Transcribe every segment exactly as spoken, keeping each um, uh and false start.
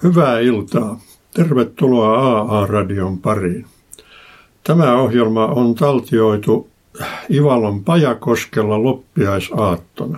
Hyvää iltaa. Tervetuloa A A-radion pariin. Tämä ohjelma on taltioitu Ivalon Pajakoskella loppiaisaattona.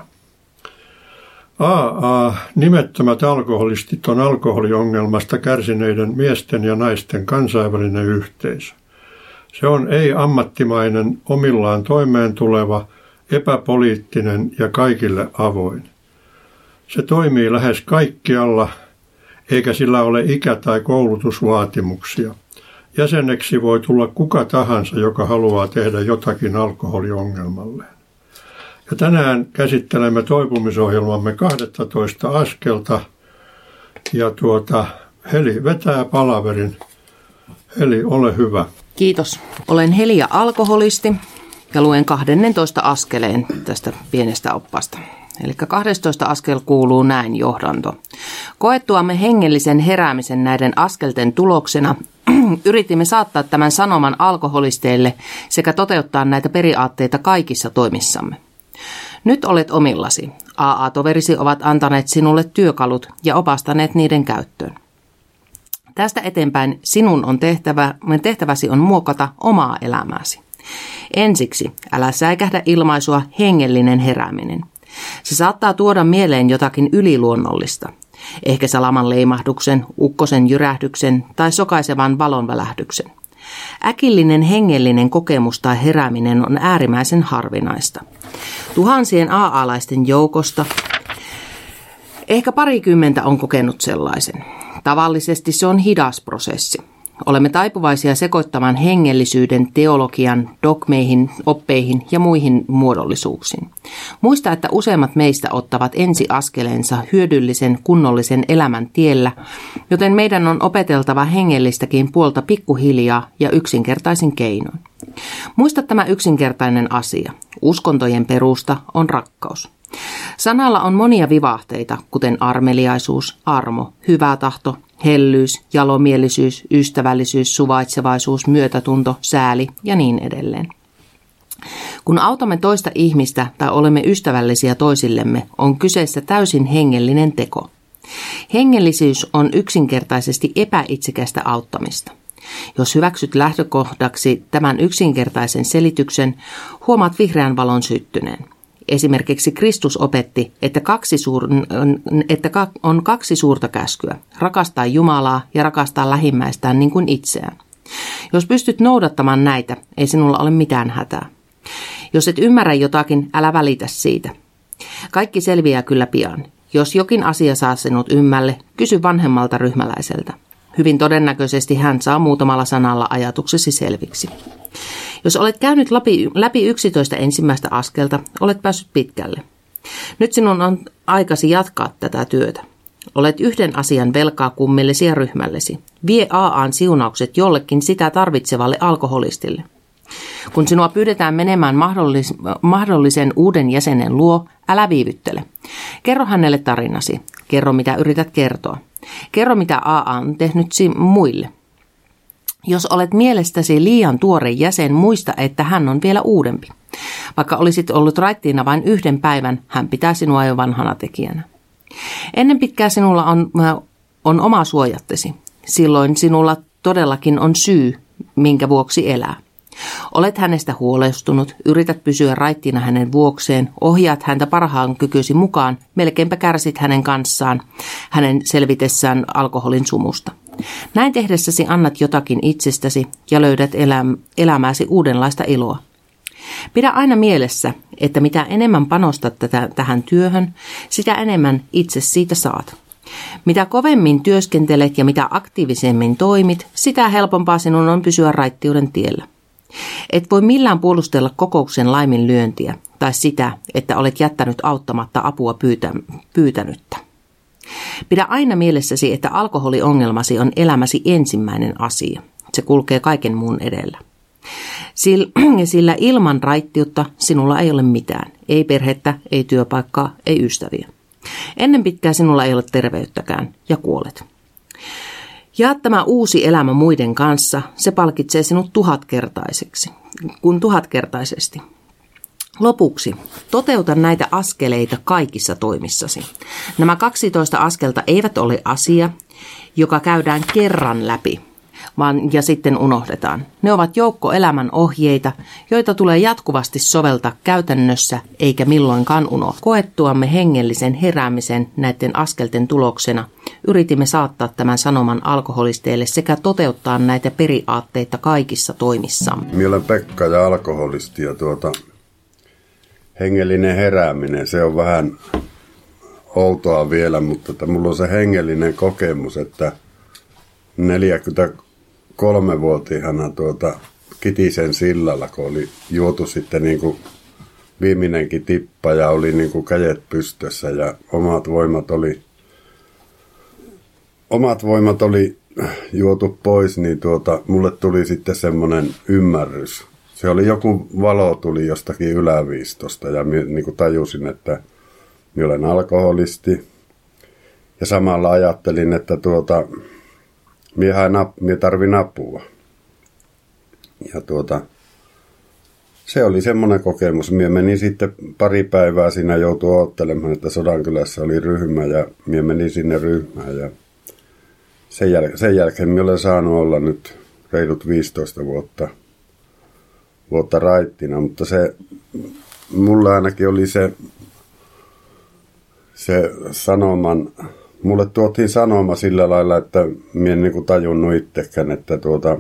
A A, nimettömät alkoholistit, on alkoholiongelmasta kärsineiden miesten ja naisten kansainvälinen yhteisö. Se on ei-ammattimainen, omillaan toimeentuleva, epäpoliittinen ja kaikille avoin. Se toimii lähes kaikkialla, eikä sillä ole ikä- tai koulutusvaatimuksia. Jäseneksi voi tulla kuka tahansa, joka haluaa tehdä jotakin alkoholiongelmalleen. Ja tänään käsittelemme toipumisohjelmamme kaksitoista askelta. Ja tuota, Heli vetää palaverin. Heli, ole hyvä. Kiitos. Olen Heli ja alkoholisti ja luen kahdennentoista askeleen tästä pienestä oppaasta. Eli kahdestoista askel kuuluu näin johdanto. Koettuamme hengellisen heräämisen näiden askelten tuloksena yritimme saattaa tämän sanoman alkoholisteille sekä toteuttaa näitä periaatteita kaikissa toimissamme. Nyt olet omillasi. A A-toverisi ovat antaneet sinulle työkalut ja opastaneet niiden käyttöön. Tästä eteenpäin sinun on tehtävä, tehtäväsi on muokata omaa elämääsi. Ensiksi älä säikähdä ilmaisua hengellinen herääminen. Se saattaa tuoda mieleen jotakin yliluonnollista. Ehkä salaman leimahduksen, ukkosen jyrähdyksen tai sokaisevan valonvälähdyksen. Äkillinen hengellinen kokemus tai herääminen on äärimmäisen harvinaista. Tuhansien A A-laisten joukosta ehkä parikymmentä on kokenut sellaisen. Tavallisesti se on hidas prosessi. Olemme taipuvaisia sekoittamaan hengellisyyden teologian, dogmeihin, oppeihin ja muihin muodollisuuksiin. Muista, että useimmat meistä ottavat ensiaskelensa hyödyllisen, kunnollisen elämän tiellä, joten meidän on opeteltava hengellistäkin puolta pikkuhiljaa ja yksinkertaisin keinoin. Muista tämä yksinkertainen asia. Uskontojen perusta on rakkaus. Sanalla on monia vivahteita, kuten armeliaisuus, armo, hyvä tahto, hellyys, jalomielisyys, ystävällisyys, suvaitsevaisuus, myötätunto, sääli ja niin edelleen. Kun autamme toista ihmistä tai olemme ystävällisiä toisillemme, on kyseessä täysin hengellinen teko. Hengellisyys on yksinkertaisesti epäitsekästä auttamista. Jos hyväksyt lähtökohdaksi tämän yksinkertaisen selityksen, huomaat vihreän valon syttyneen. Esimerkiksi Kristus opetti, että, kaksi suur, että on kaksi suurta käskyä, rakastaa Jumalaa ja rakastaa lähimmäistään niin kuin itseään. Jos pystyt noudattamaan näitä, ei sinulla ole mitään hätää. Jos et ymmärrä jotakin, älä välitä siitä. Kaikki selviää kyllä pian. Jos jokin asia saa sinut ymmälle, kysy vanhemmalta ryhmäläiseltä. Hyvin todennäköisesti hän saa muutamalla sanalla ajatuksesi selviksi. Jos olet käynyt läpi, läpi yksitoista ensimmäistä askelta, olet päässyt pitkälle. Nyt sinun on aikasi jatkaa tätä työtä. Olet yhden asian velkaa kummillesi ja ryhmällesi. Vie A A:n siunaukset jollekin sitä tarvitsevalle alkoholistille. Kun sinua pyydetään menemään mahdollis- mahdollisen uuden jäsenen luo, älä viivyttele. Kerro hänelle tarinasi. Kerro, mitä yrität kertoa. Kerro, mitä A A on tehnyt muille. Jos olet mielestäsi liian tuore jäsen, muista, että hän on vielä uudempi. Vaikka olisit ollut raittiina vain yhden päivän, hän pitää sinua jo vanhana tekijänä. Ennen pitkää sinulla on, on oma suojattesi. Silloin sinulla todellakin on syy, minkä vuoksi elää. Olet hänestä huolestunut, yrität pysyä raittiina hänen vuokseen, ohjaat häntä parhaan kykysi mukaan, melkeinpä kärsit hänen kanssaan, hänen selvitessään alkoholin sumusta. Näin tehdessäsi annat jotakin itsestäsi ja löydät eläm- elämääsi uudenlaista iloa. Pidä aina mielessä, että mitä enemmän panostat tätä, tähän työhön, sitä enemmän itse siitä saat. Mitä kovemmin työskentelet ja mitä aktiivisemmin toimit, sitä helpompaa sinun on pysyä raittiuden tiellä. Et voi millään puolustella kokouksen laiminlyöntiä tai sitä, että olet jättänyt auttamatta apua pyytä, pyytänyttä. Pidä aina mielessäsi, että alkoholiongelmasi on elämäsi ensimmäinen asia. Se kulkee kaiken muun edellä. Sillä ilman raittiutta sinulla ei ole mitään. Ei perhettä, ei työpaikkaa, ei ystäviä. Ennen pitkää sinulla ei ole terveyttäkään ja kuolet. Jaa tämä uusi elämä muiden kanssa, se palkitsee sinut tuhatkertaiseksi, kun tuhatkertaisesti. Lopuksi, toteuta näitä askeleita kaikissa toimissasi. Nämä kaksitoista askelta eivät ole asia, joka käydään kerran läpi, vaan ja sitten unohdetaan. Ne ovat joukko elämän ohjeita, joita tulee jatkuvasti soveltaa käytännössä eikä milloinkaan unohtaa. Koettuamme hengellisen heräämisen näiden askelten tuloksena yritimme saattaa tämän sanoman alkoholisteille sekä toteuttaa näitä periaatteita kaikissa toimissamme. Minä olen Pekka ja alkoholisti ja tuota, hengellinen herääminen, se on vähän outoa vielä, mutta että mulla on se hengellinen kokemus, että neljäkymmentäkolmevuotiaana tuota, Kitisen sillalla, kun oli juotu sitten niin kuin viimeinenkin tippa ja oli niin kuin kädet pystössä ja omat voimat oli, omat voimat oli juotu pois, niin tuota, mulle tuli sitten semmoinen ymmärrys. Se oli joku valo tuli jostakin yläviistosta ja minä niin kuin tajusin, että minä olen alkoholisti. Ja samalla ajattelin, että tuota, minä tarvin apua. Ja tuota, se oli semmoinen kokemus. Minä menin sitten pari päivää siinä joutui odottelemaan, että Sodankylässä oli ryhmä ja minä menin sinne ryhmään. Ja sen, jäl- sen jälkeen minä olen saanut olla nyt reilut viisitoista vuotta, vuotta raittina, mutta se mulla ainakin oli se, se sanoman, mulle tuotiin sanoma sillä lailla, että minä en niin kuin tajunnut itsekään, että tuota,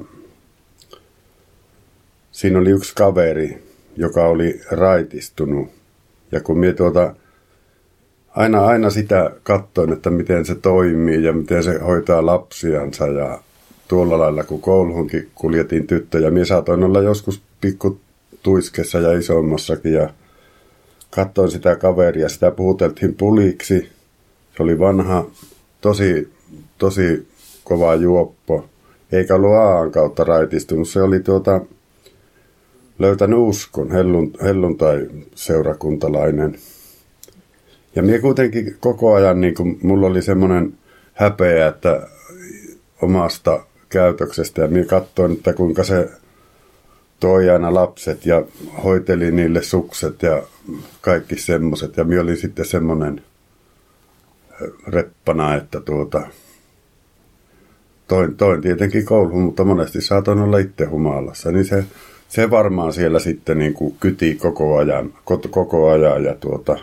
siinä oli yksi kaveri, joka oli raitistunut. Ja kun minä tuota, aina, aina sitä katsoin, että miten se toimii ja miten se hoitaa lapsiansa. Ja tuolla lailla, kun kouluhunkin kuljetin tyttöjä, minä saatoin olla joskus pikku tuiskessa ja isommassakin. Ja katsoin sitä kaveria, sitä puhuteltiin puliksi. Se oli vanha, tosi, tosi kova juoppo. Eikä ollut Aan kautta raitistunut. Se oli tuota, löytänyt uskon, helluntai-seurakuntalainen. Ja minä kuitenkin koko ajan, niin kuin, mulla oli semmoinen häpeä, että omasta käytöksestä. Ja minä katsoin, että kuinka se toi aina lapset ja hoiteli niille sukset ja kaikki semmoiset. Ja minä olin sitten semmoinen reppana, että tuota, toin, toin tietenkin kouluun, mutta monesti saatoin olla itse humalassa. Niin se, se varmaan siellä sitten niin kuin kyti koko ajan, koko ajan ja tuota,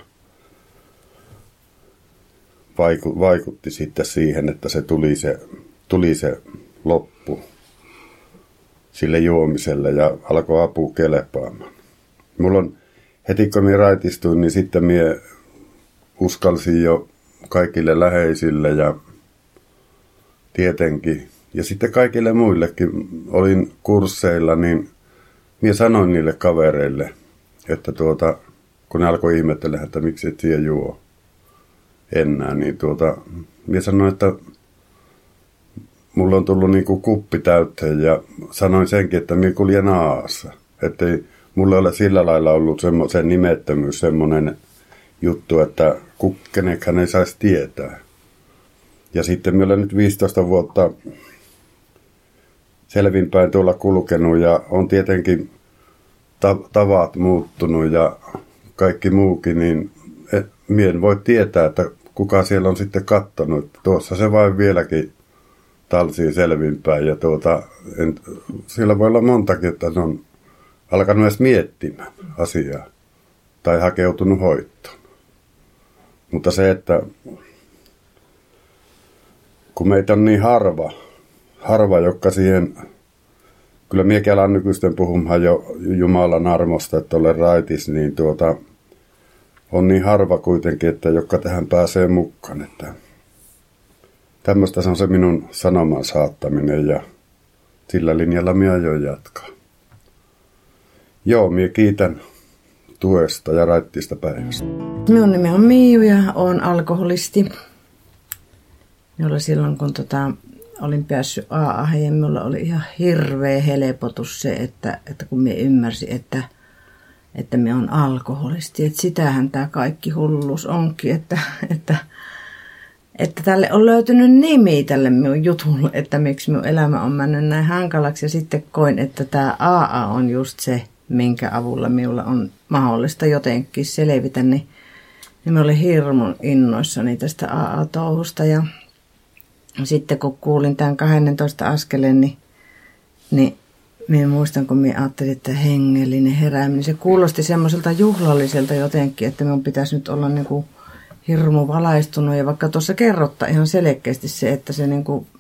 vaiku, vaikutti sitten siihen, että se tuli se, tuli se loppu sille juomiselle ja alkoi apu kelepaamaan. Mulla on, heti kun minä raitistuin, niin sitten minä uskalsin jo kaikille läheisille ja tietenkin, ja sitten kaikille muillekin olin kursseilla, niin minä sanoin niille kavereille, että tuota, kun ne alkoi ihmetellä, että miksi et siellä juo enää, niin tuota, minä sanoin, että mulla on tullut niin kuin kuppi täyteen ja sanoin senkin, että minä kuljen Aassa. Että ei, mulla ei ole sillä lailla ollut semmoisen nimettömyys, semmoinen juttu, että kenenkään ei saisi tietää. Ja sitten minä olen nyt viisitoista vuotta selvinpäin tuolla kulkenut ja on tietenkin tavat muuttunut ja kaikki muukin, niin minä en voi tietää, että kuka siellä on sitten kattonut. Tuossa se vain vieläkin talsii selvinpäin ja tuota, en, siellä voi olla montakin, että ne on alkanut edes miettimään asiaa tai hakeutunut hoitoon. Mutta se, että kun meitä on niin harva, harva, jotka siihen, kyllä minäkin alan nykyisten puhumaan jo Jumalan armosta, että olen raitis, niin tuota, on niin harva kuitenkin, että jotka tähän pääsee mukaan. Että tämmöistä se on se minun sanoman saattaminen ja sillä linjalla minä aion jatkaa. Joo, minä kiitän tuesta ja raittista päivästä. Minun nimi on Miiju ja olen alkoholisti. Minulla silloin, kun tota, olin päässyt A A:hen ja minulla oli ihan hirveä helpotus se, että, että kun minä ymmärsin, että, että minä olen alkoholisti. Että sitähän tämä kaikki hulluus onkin, että, että, että tälle on löytynyt nimi tälle minun jutulle, että miksi minun elämä on mennyt näin hankalaksi. Ja sitten koin, että tämä A A on just se, minkä avulla minulla on mahdollista jotenkin selvitä, niin, niin minä olin hirmun innoissani tästä A A-touhusta. Ja sitten kun kuulin tämän kahdennentoista askeleen, niin, niin minä muistan, kun minä ajattelin, että hengellinen herääminen. Se kuulosti semmoiselta juhlalliselta jotenkin, että minun pitäisi nyt olla niin kuin hirmu valaistunut. Ja vaikka tuossa kerrottaa ihan selkeästi se, että se niin kuin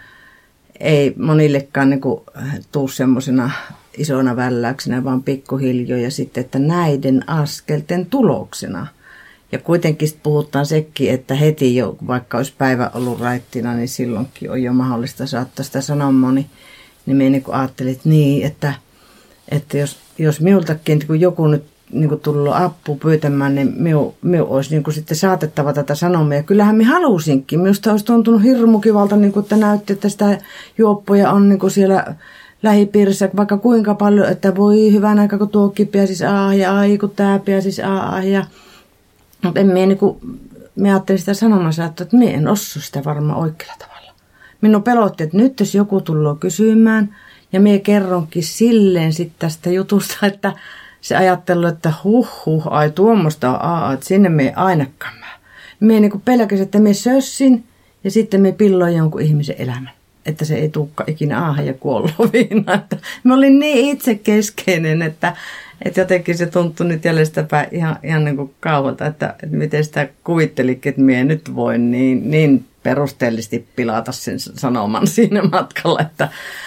ei monillekaan niin kuin tuu semmoisena isona välläyksenä, vaan pikkuhiljaa. Ja sitten, että näiden askelten tuloksena. Ja kuitenkin puhutaan sekin, että heti jo, vaikka olisi päivä ollut raittina, niin silloinkin on jo mahdollista saattaa sitä sanomaa. Niin, niin minä niin ajattelin, että niin, että, että jos, jos minultakin kun joku nyt niin tullut apua pyytämään, niin minun, minun olisi niin sitten saatettava tätä sanomaa. Ja kyllähän minä halusinkin. Minusta olisi tuntunut hirmu kivalta, niin kuin, että näytti, että sitä juoppoja on niin siellä lähipiirissä vaikka kuinka paljon, että voi hyvän aika, kun tuokin pääsisi aah ja ai, kun tämä pääsisi aah. Ja mutta en minä niin kuin, minä ajattelin sitä sanomansa, että minä en osu sitä varmaan oikealla tavalla. Minun pelotti, että nyt jos joku tulee kysymään, ja minä kerronkin silleen sitten tästä jutusta, että se ajattelu, että huh huh, ai tuommoista on aa, että sinne minä ainakaan mä. Minä niin kuin pelkäsin, että minä sössin, ja sitten minä pilloin jonkun ihmisen elämän. Että se ei tulekaan ikinä aahan ja kuolloviina. Että mä olin niin itsekeskeinen, että Että jotenkin se tuntui nyt jäljestäpäin ihan, ihan niin kuin kaualta, että, että miten sitä kuvittelikin, että minä nyt voin niin, niin perusteellisesti pilata sen sanoman siinä matkalla. Että,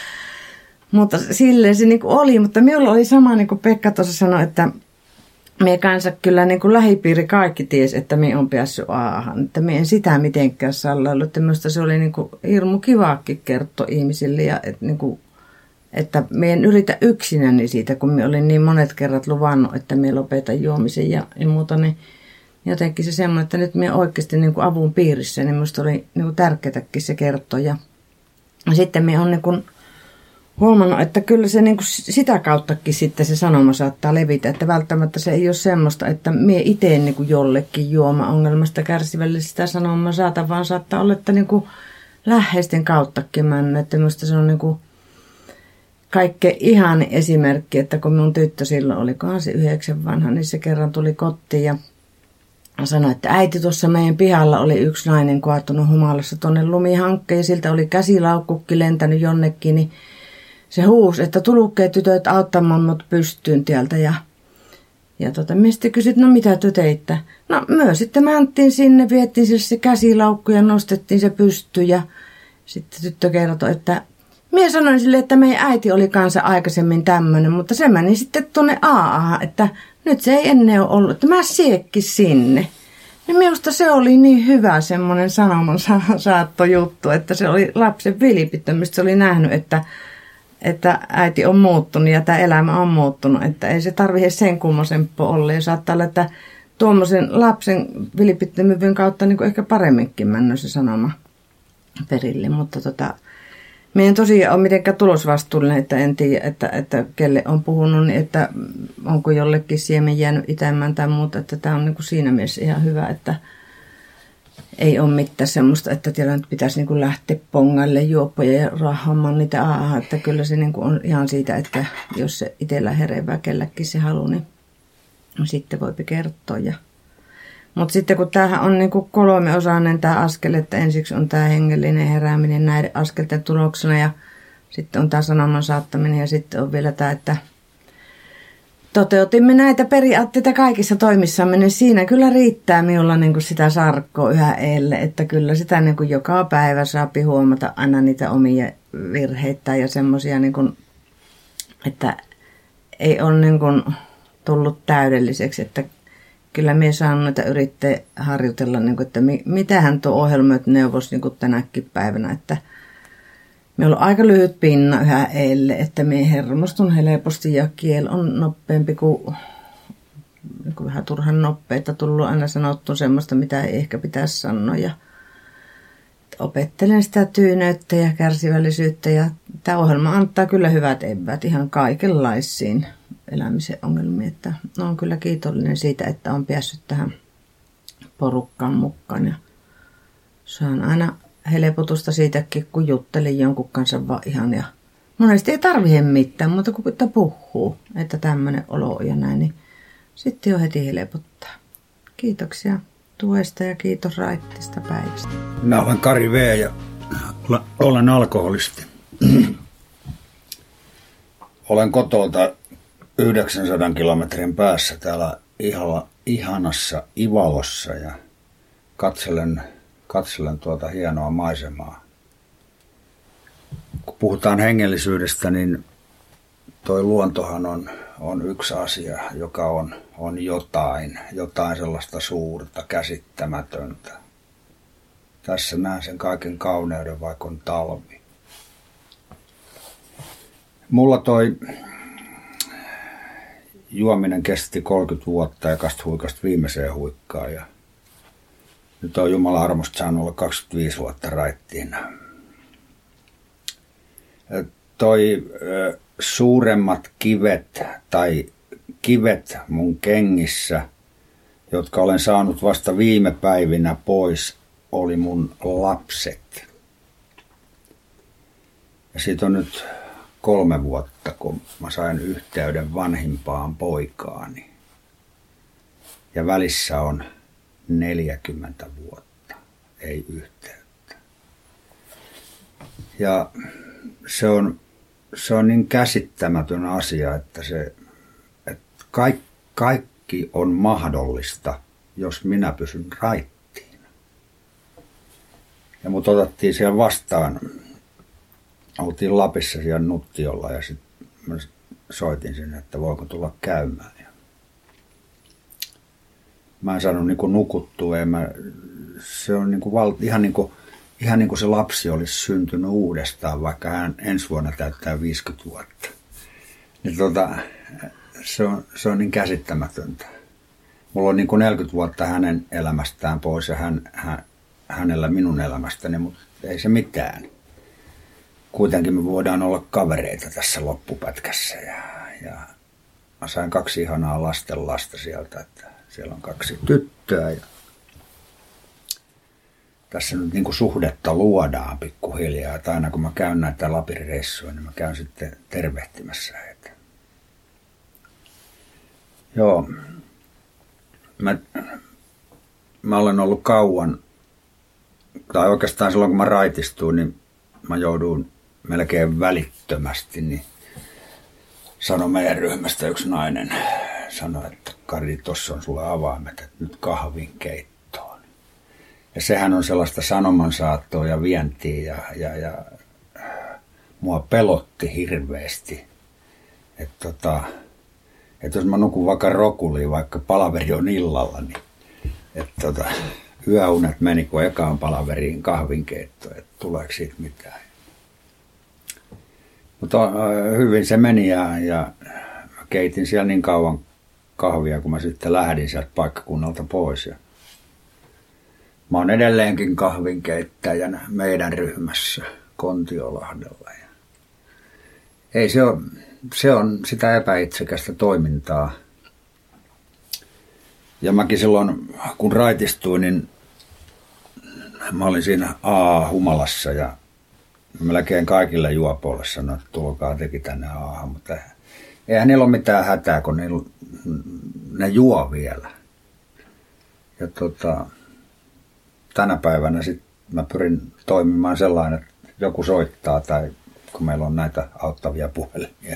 mutta silleen se niin kuin oli, mutta minulla oli sama, niin kuin Pekka tuossa sanoi, että minä kanssa kyllä niin kuin lähipiiri kaikki tiesi, että minä olen päässyt aahan. Että minä en sitä mitenkään sallaillut, että minusta se oli niin kuin hirmu kivaakin kertoa ihmisille ja että niin kuin että minä en yritä yksinäni siitä, kun minä olin niin monet kerrat luvannut, että minä lopetan juomisen ja, ja muuta, niin jotenkin se semmoinen, että nyt minä oikeasti niin kuin avun piirissä, niin minusta oli niin kuin tärkeätäkin se kertoa. Ja sitten minä olen niin kuin huomannut, että kyllä se niin kuin sitä kauttakin sitten se sanoma saattaa levitä, että välttämättä se ei ole semmoista, että minä itse niin kuin jollekin juoma-ongelmasta kärsivälle sitä sanomaa saatan, vaan saattaa olla, että niin kuin läheisten kauttakin mennä, että minusta se on niin kuin kaikkein ihan esimerkki, että kun minun tyttö silloin olikohan se yhdeksän vanha, niin se kerran tuli kotiin ja sanoi, että äiti tuossa meidän pihalla oli yksi nainen kaatunut humalassa tuonne lumihankkeen ja siltä oli käsilaukkukki lentänyt jonnekin, niin se huusi, että tulukkeet tytöt auttamaan mut pystyyn tieltä ja, ja tota, minä sitten kysyt, no mitä te teitte? No me sitten mänttiin sinne, viettiin sille se käsilaukku ja nostettiin se pystyyn ja sitten tyttö kertoi, että minä sanoin sille, että meidän äiti oli kanssa aikaisemmin tämmöinen, mutta se meni sitten tuonne aa, että nyt se ei ennen ole ollut, että mä siekki sinne. Niin minusta se oli niin hyvä semmoinen sanoman saattojuttu, että se oli lapsen vilpittömyystä. Se oli nähnyt, että, että äiti on muuttunut ja tämä elämä on muuttunut, että ei se tarvitse sen kummosempaa olla. Ja saattaa olla, että tuommoisen lapsen vilpittömyyden kautta niin kuin ehkä paremminkin mennyt se sanoma perille, mutta tota... Minä en tosiaan ole mitenkään tulosvastuullinen, että en tiedä, että, että kelle on puhunut, niin että onko jollekin siemen jäänyt itämään tai muuta. Että tämä on niin kuin siinä mielessä ihan hyvä, että ei ole mitään semmoista, että siellä nyt pitäisi niin kuin lähteä pongalle juoppoja ja rahaamaan niitä aahaa. Että kyllä se niin kuin on ihan siitä, että jos se itsellä herevää kelläkin se halu, niin sitten voipi kertoa. Ja mutta sitten kun tämähän on niin kuin kolmeosainen tämä askel, että ensiksi on tämä hengellinen herääminen näiden askelten tuloksena ja sitten on tämä sanoman saattaminen ja sitten on vielä tämä, että toteutimme näitä periaatteita kaikissa toimissamme, niin siinä kyllä riittää minulla niin kuin sitä sarkkoa yhä eelle, että kyllä sitä niin kuin joka päivä saapi huomata aina niitä omia virheitä ja semmoisia, niin kuin, että ei ole niin kuin tullut täydelliseksi, että kyllä minä saan noita yrittää harjoitella, että mitähän tuo ohjelma neuvosi tänäkin päivänä, että meillä on aika lyhyt pinna yhä eelle, että minä hermostun helposti ja kieli on nopeampi kuin, kuin vähän turhan nopeita. Tullut aina sanottu semmoista, mitä ei ehkä pitäisi sanoa ja opettelen sitä tyyneyttä ja kärsivällisyyttä ja tämä ohjelma antaa kyllä hyvät eväät ihan kaikenlaisiin elämisen ongelmiin, että olen kyllä kiitollinen siitä, että olen päässyt tähän porukkaan mukaan ja saan aina helpotusta siitäkin, kun juttelin jonkun kanssa vaan ihan ja monesti ei tarvitse mitään, mutta kun pitää puhuu, että tämmöinen olo on ja näin, niin sitten jo heti helpottaa. Kiitoksia tuesta ja kiitos raittista päivästä. Minä olen Kari V. ja Olen alkoholisti. Olen kotolta yhdeksänsadan kilometrin päässä täällä ihalla, ihanassa Ivalossa ja katselen, katselen tuota hienoa maisemaa. Kun puhutaan hengellisyydestä, niin toi luontohan on, on yksi asia, joka on, on jotain, jotain sellaista suurta, käsittämätöntä. Tässä näen sen kaiken kauneuden, vaikka on talvi. Mulla toi juominen kesti kolmekymmentä vuotta ja kast huikasta viimeiseen huikkaan. Ja nyt on Jumalan armosta saanut olla kaksikymmentäviisi vuotta raittiina. Toi ö, suuremmat kivet tai kivet mun kengissä, jotka olen saanut vasta viime päivinä pois, oli mun lapset. Ja siitä on nyt kolme vuotta, kun mä sain yhteyden vanhimpaan poikaani. Ja välissä on neljäkymmentä vuotta, ei yhteyttä. Ja se on, se on niin käsittämätön asia, että, se, että kaikki, kaikki on mahdollista, jos minä pysyn raittiin. Ja mut otettiin siellä vastaan. Oltiin Lapissa siellä Nuttiolla ja sitten mä soitin sinne, että voiko tulla käymään. Ja mä en saanut niinku nukuttua. Ja mä, se on niinku val, ihan, niinku, ihan niin kuin se lapsi olisi syntynyt uudestaan, vaikka hän ensi vuonna täyttää viisikymmentä vuotta. Niin tota, se, on, se on niin käsittämätöntä. Mulla on niinku neljäkymmentä vuotta hänen elämästään pois ja hän, hän, hänellä minun elämästäni, mutta ei se mitään. Kuitenkin me voidaan olla kavereita tässä loppupätkässä ja, ja mä sain kaksi ihanaa lasten lasta sieltä, että siellä on kaksi tyttöä ja tässä nyt niin kuin suhdetta luodaan pikkuhiljaa, että aina kun mä käyn näitä Lapin-reissuja, niin mä käyn sitten tervehtimässä heitä. Joo, mä, mä olen ollut kauan, tai oikeastaan silloin kun mä raitistuin, niin mä jouduin melkein välittömästi, niin sanoi meidän ryhmästä yksi nainen, sanoi, että Kari, tossa on sulle avaimet, että nyt kahvin keittoon. Ja sehän on sellaista sanomansaattoa ja vientiä ja, ja, ja mua pelotti hirveästi. Että tota, et jos mä nukun vaikka rokuliin, vaikka palaveri on illalla, niin että tota, yöunet meni kun ekaan palaveriin kahvinkeittoon, että tuleeko siitä mitään. Mutta hyvin se meni ja, ja mä keitin siellä niin kauan kahvia, kun mä sitten lähdin sieltä paikkakunnalta pois. Ja mä oon edelleenkin kahvinkeittäjänä meidän ryhmässä Kontiolahdella. Ja ei se on, se on sitä epäitsekästä toimintaa. Ja mäkin silloin, kun raitistuin, niin mä olin siinä A-humalassa ja melkein kaikille juopoille sanoin, että tulkaa teki tänne A-han, mutta eihän niillä ole mitään hätää, kun niillä, ne juo vielä. Ja tota, tänä päivänä sit mä pyrin toimimaan sellainen, että joku soittaa tai kun meillä on näitä auttavia puhelimia,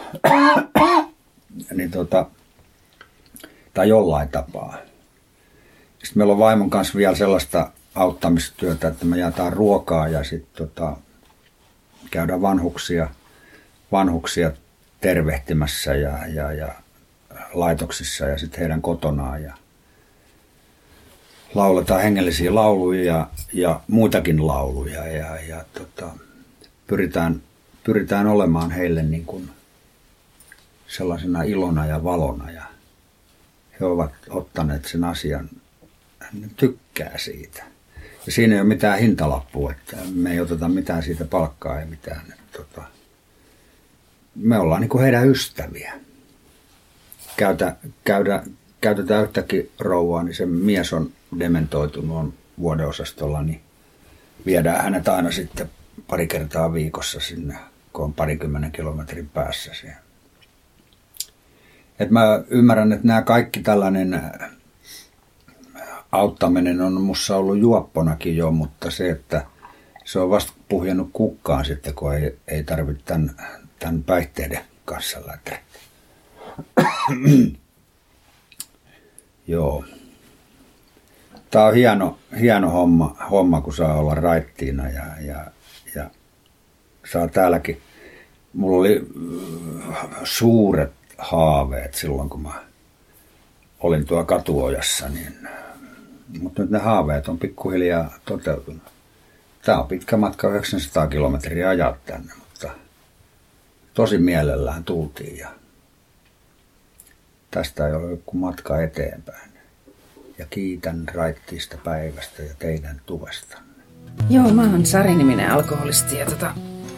niin tota, tai jollain tapaa. Sitten meillä on vaimon kanssa vielä sellaista auttamistyötä, että me jaetaan ruokaa ja sitten tota, käydään vanhuksia, vanhuksia tervehtimässä ja, ja, ja laitoksissa ja sitten heidän kotonaan. Ja lauletaan hengellisiä lauluja ja, ja muitakin lauluja ja, ja tota, pyritään, pyritään olemaan heille niin kuin sellaisena ilona ja valona. Ja he ovat ottaneet sen asian, ne tykkää siitä. Ja siinä ei ole mitään hintalappua, että me ei oteta mitään siitä palkkaa, ei mitään. Että, tota, me ollaan niin kuin heidän ystäviä. Käytä, käydä, käytetään yhtäkin rouvaa, niin se mies on dementoitunut, on vuodeosastolla, niin viedään hänet aina sitten pari kertaa viikossa sinne, kun on parikymmenen kilometrin päässä siellä. Et mä ymmärrän, että nämä kaikki tällainen auttaminen on musta ollut juopponakin jo, mutta se, että se on vasta puhjennut kukkaan sitten, kun ei, ei tarvitse tämän, tämän päihteiden kanssa lähteä. Joo. Tämä on hieno, hieno homma, homma, kun saa olla raittiina ja, ja, ja saa täälläkin. Mulla oli suuret haaveet silloin, kun mä olin tuolla Katuojassa, niin, mutta nyt ne haaveet on pikkuhiljaa toteutunut. Tämä on pitkä matka, yhdeksänsataa kilometriä ajaa tänne, mutta tosi mielellään tultiin ja tästä ei ole joku matka eteenpäin. Ja kiitän raittiista päivästä ja teidän tuestanne. Joo, mä oon Sari-niminen alkoholisti ja tota...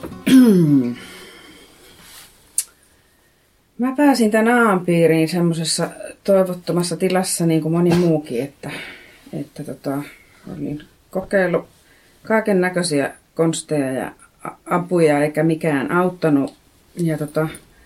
Mä pääsin tämän aamupiiriin semmoisessa toivottomassa tilassa niin kuin moni muukin, että, että tota, olin kokeillut kaiken näköisiä konsteja ja apuja eikä mikään auttanut. Ja tota,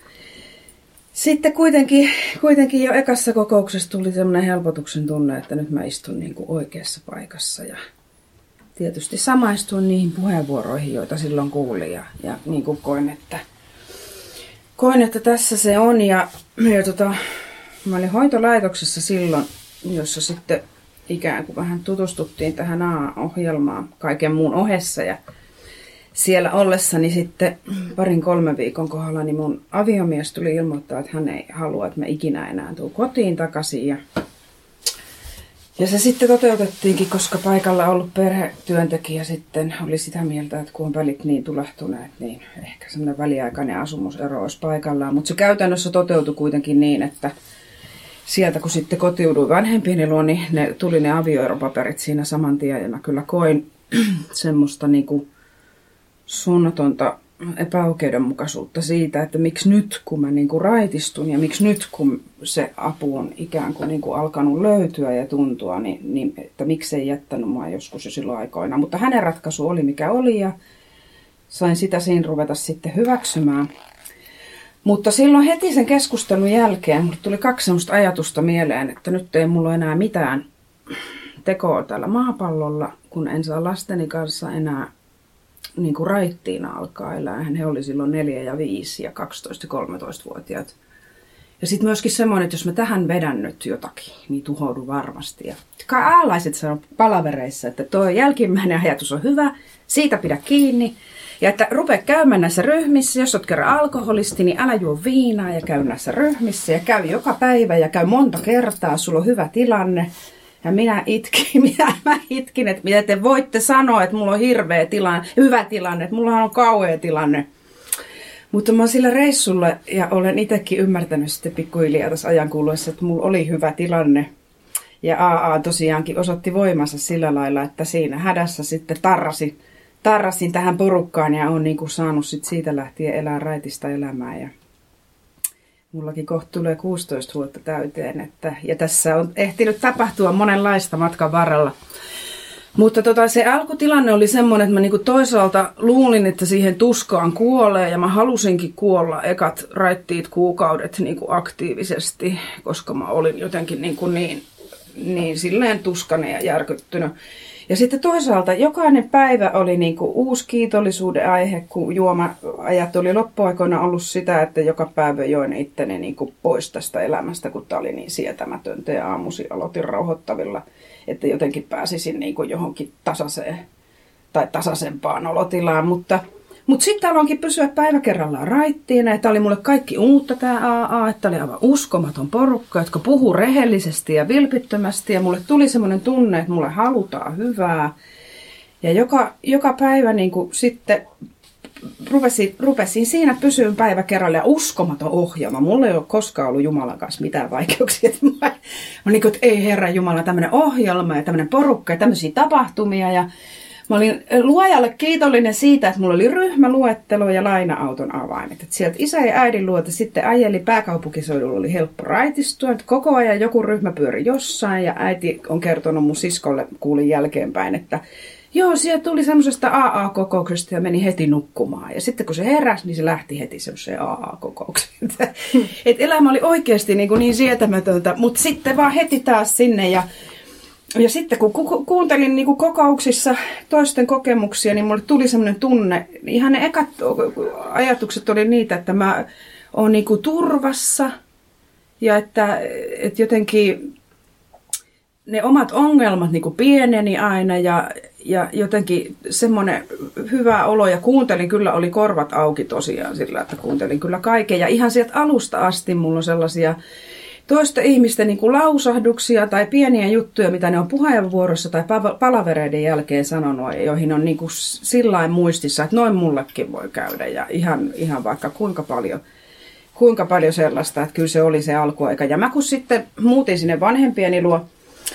sitten kuitenkin, kuitenkin jo ekassa kokouksessa tuli semmoinen helpotuksen tunne, että nyt mä istun niin kuin oikeassa paikassa. Ja tietysti samaistuin niihin puheenvuoroihin, joita silloin kuulin ja, ja niin kuin koin, että Koin, että tässä se on ja, ja tota, mä olin hoitolaitoksessa silloin, jossa sitten ikään kuin vähän tutustuttiin tähän A-ohjelmaan kaiken muun ohessa. Ja siellä ollessani sitten parin kolmen viikon kohdalla niin mun aviomies tuli ilmoittaa, että hän ei halua, että mä ikinä enää tuu kotiin takaisin. Ja, ja se sitten toteutettiinkin, koska paikalla ollut perhetyöntekijä sitten oli sitä mieltä, että kun on välit niin tulehtuneet, niin ehkä semmoinen väliaikainen asumusero olisi paikallaan. Mutta se käytännössä toteutui kuitenkin niin, että sieltä kun sitten kotiuduin vanhempieni luo, niin ne, tuli ne avioeropaperit siinä saman tien. Ja mä kyllä koin semmoista niinku suunnatonta epäoikeudenmukaisuutta siitä, että miksi nyt kun mä niinku raitistun ja miksi nyt kun se apu on ikään kuin niinku alkanut löytyä ja tuntua, niin, niin että miksi ei jättänyt mua joskus jo silloin aikoina. Mutta hänen ratkaisu oli mikä oli ja sain sitä siinä ruveta sitten hyväksymään. Mutta silloin heti sen keskustelun jälkeen mulle tuli kaksi sellaista ajatusta mieleen, että nyt ei mulla ole enää mitään tekoa tällä maapallolla, kun en saa lasteni kanssa enää niin kuin raittiina alkaa elää. He oli silloin neljä ja viisi ja kaksitoista ja kolmetoista-vuotiaat. Ja sitten myöskin semmoinen, että jos mä tähän vedän nyt jotakin, niin tuhoudun varmasti. Ja aalaiset sanoo palavereissa, että tuo jälkimmäinen ajatus on hyvä, siitä pidä kiinni. Ja että rupea käymään näissä ryhmissä, jos oot kerran alkoholisti, niin älä juo viinaa ja käy näissä ryhmissä. Ja käy joka päivä ja käy monta kertaa, sulla on hyvä tilanne. Ja minä itkin, minä mä itkin, että mitä te voitte sanoa, että mulla on hirveä tilanne, hyvä tilanne, että mulla on kauhea tilanne. Mutta mä oon sillä reissulla ja olen itsekin ymmärtänyt sitten pikkuhiljaa tässä ajan kuluessa, että mulla oli hyvä tilanne. Ja A A tosiaankin osoitti voimansa sillä lailla, että siinä hädässä sitten tarrasin, tarrasin tähän porukkaan ja on niin kuin saanut sit siitä lähtien elää raitista elämää. Ja mullakin kohta tulee kuusitoista vuotta täyteen, että, ja tässä on ehtinyt tapahtua monenlaista matkan varrella. Mutta tota, se alkutilanne oli semmoinen, että mä niinku toisaalta luulin, että siihen tuskaan kuolee, ja mä halusinkin kuolla ekat raittiit kuukaudet niinku aktiivisesti, koska mä olin jotenkin niinku niin, niin silleen tuskainen ja järkyttynyt. Ja sitten toisaalta jokainen päivä oli niinku uusi kiitollisuuden aihe, kun juoma-ajat oli loppuaikoina ollut sitä, että joka päivä join itteni niinku pois tästä elämästä, kun tämä oli niin sietämätöntä ja aamuisin aloitin rauhoittavilla, että jotenkin pääsisin niinku johonkin tasaiseen tai tasaisempaan olotilaan. Mutta, mutta sitten aloinkin pysyä päivä kerrallaan raittiina, ja tämä oli mulle kaikki uutta tämä A A, että oli aivan uskomaton porukka, jotka puhuu rehellisesti ja vilpittömästi, ja mulle tuli semmoinen tunne, että mulle halutaan hyvää. Ja joka, joka päivä niin kuin sitten rupesin, rupesin siinä pysyyn päivä kerralla, ja uskomaton ohjelma. Mulla ei ole koskaan ollut Jumalan kanssa mitään vaikeuksia. Mä, mä niin kuin, että ei Herra Jumala, tämmöinen ohjelma ja tämmöinen porukka ja tämmöisiä tapahtumia, ja mä olin luojalle kiitollinen siitä, että mulla oli ryhmäluettelo ja laina-auton avaimet. Et sieltä isä ja äidin luota sitten ajeli pääkaupunkiseudulla, oli helppo raitistua. Et koko ajan joku ryhmä pyöri jossain, ja äiti on kertonut mun siskolle, kuulin jälkeenpäin, että joo, sieltä tuli semmoisesta A A-kokouksesta ja meni heti nukkumaan. Ja sitten kun se heräsi, niin se lähti heti semmoiseen A A-kokoukseen. Et elämä oli oikeasti niin, niin sietämätöntä, mutta sitten vaan heti taas sinne ja ja sitten kun ku- kuuntelin niin kuin kokouksissa toisten kokemuksia, niin mulle tuli sellainen tunne, ihan ne ekat ajatukset oli niitä, että mä oon niin kuin turvassa ja että, että jotenkin ne omat ongelmat niin kuin pieneni aina ja, ja jotenkin semmoinen hyvä olo ja kuuntelin, kyllä oli korvat auki tosiaan sillä, että kuuntelin kyllä kaiken ja ihan sieltä alusta asti mulla on sellaisia toisten ihmisten niin kuin lausahduksia tai pieniä juttuja, mitä ne on puheenvuorossa tai palavereiden jälkeen sanonut, joihin on niin kuin sillain muistissa, että noin mullekin voi käydä ja ihan, ihan vaikka kuinka paljon, kuinka paljon sellaista, että kyllä se oli se alkuaika. Ja mä kun sitten muutin sinne vanhempieni luo,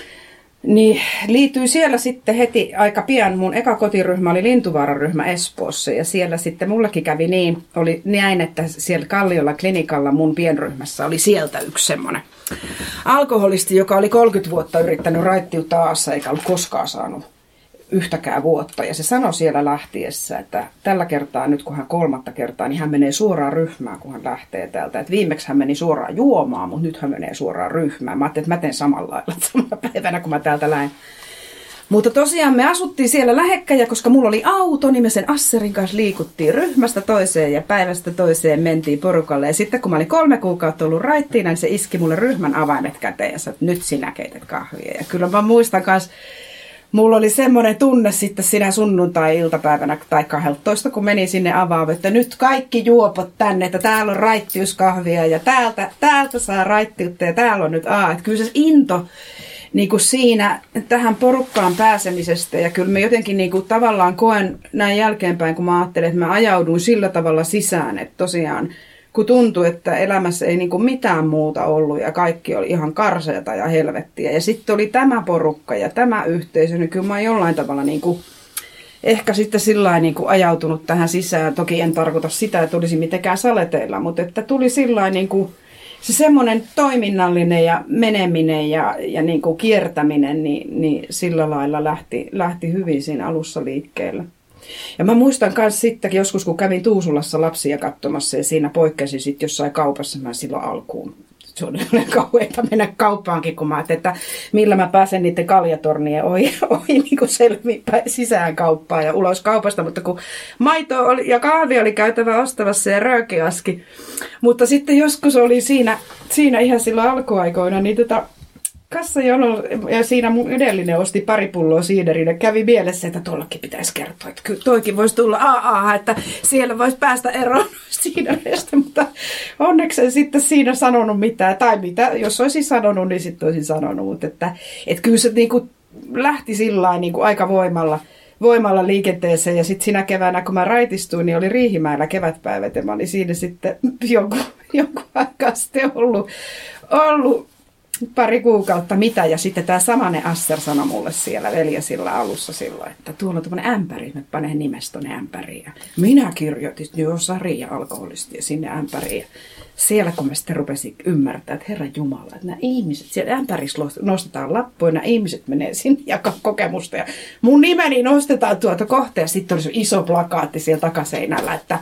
niin liityin siellä sitten heti aika pian. Mun eka kotiryhmä oli Lintuvaara-ryhmä Espoossa ja siellä sitten mullekin kävi niin, oli näin, että siellä Kalliolla klinikalla mun pienryhmässä oli sieltä yksi semmoinen alkoholisti, joka oli kolmekymmentä vuotta yrittänyt raittiutta aassa eikä ollut koskaan saanut yhtäkään vuotta. Ja se sanoi siellä lähtiessä, että tällä kertaa nyt kun hän kolmatta kertaa, niin hän menee suoraan ryhmään, kun hän lähtee täältä. Että viimeksi hän meni suoraan juomaan, mutta nyt hän menee suoraan ryhmään. Mä ajattelin, että mä teen samalla lailla samana päivänä, kun mä täältä lähen. Mutta tosiaan me asuttiin siellä lähekkäin, koska mulla oli auto, niin me sen Asserin kanssa liikuttiin ryhmästä toiseen ja päivästä toiseen mentiin porukalle. Ja sitten kun mä olin kolme kuukautta ollut raittiina, niin se iski mulle ryhmän avaimet käteen ja sanoi, että nyt sinä keität kahvia. Ja kyllä mä muistan kanssa, mulla oli semmoinen tunne sitten siinä sunnuntai-iltapäivänä tai kaksitoista, kun menin sinne avaamaan, että nyt kaikki juopot tänne, että täällä on raittiuskahvia ja täältä, täältä saa raittiutta ja täällä on nyt A. Että kyllä se into niin kuin siinä tähän porukkaan pääsemisestä ja kyllä mä jotenkin niin kuin tavallaan koen näin jälkeenpäin, kun mä ajattelen, että mä ajauduin sillä tavalla sisään, että tosiaan kun tuntui, että elämässä ei niin kuin mitään muuta ollut ja kaikki oli ihan karseata ja helvettiä. Ja sitten oli tämä porukka ja tämä yhteisö, niin kyllä mä oon jollain tavalla niin kuin, ehkä sitten sillain niin kuin ajautunut tähän sisään. Toki en tarkoita sitä, että olisi mitenkään saleteilla, mutta että tuli sillain niin kuin se semmoinen toiminnallinen ja meneminen ja, ja niin kuin kiertäminen, niin, niin sillä lailla lähti, lähti hyvin siinä alussa liikkeelle. Ja mä muistan myös sitten joskus, kun kävin Tuusulassa lapsia katsomassa ja siinä poikkesin sitten jossain kaupassa, mä silloin alkuun. Se on kauheita mennä kauppaankin, kun mä ajattelin, että millä mä pääsen niiden kaljatornien ohi, ohi niin kuin selviin sisään kauppaan ja ulos kaupasta. Mutta kun maito oli, ja kahvi oli käytävä ostavassa ja röökiaski. Mutta sitten joskus oli siinä, siinä ihan silloin alkuaikoina, niin tota, kassajonolla, ja siinä mun edellinen osti pari pulloa siideriä, kävi mielessä, että tuollakin pitäisi kertoa, että kyllä toikin voisi tulla aa, että siellä voisi päästä eroon siidereistä, mutta onneksi en sitten siinä sanonut mitään, tai mitä, jos olisin sanonut, niin sitten olisin sanonut, mutta että, että kyllä se niin kuin lähti sillain niin kuin aika voimalla, voimalla liikenteeseen, ja sitten siinä keväänä, kun mä raitistuin, niin oli Riihimäellä kevätpäivät, ja mä olin siinä sitten jonkun, jonkun aikaa sitten ollut, ollut pari kuukautta mitä, ja sitten tämä samainen Asser sanoi mulle siellä veljäsillä alussa silloin, että tuolla on tämmöinen ämpäri, me panen nimestä tuonne ämpäriin. Ja minä kirjoitin, että joo, Sari ja alkoholisti sinne ämpäriin. Ja siellä kun mä sitten rupesin ymmärtää, että Herran Jumala, että nämä ihmiset, siellä ämpärissä nostetaan lappuja, nämä ihmiset menee sinne jakaa kokemusta. Ja mun nimeni nostetaan tuolta kohta, ja sitten oli se iso plakaatti siellä takaseinällä, että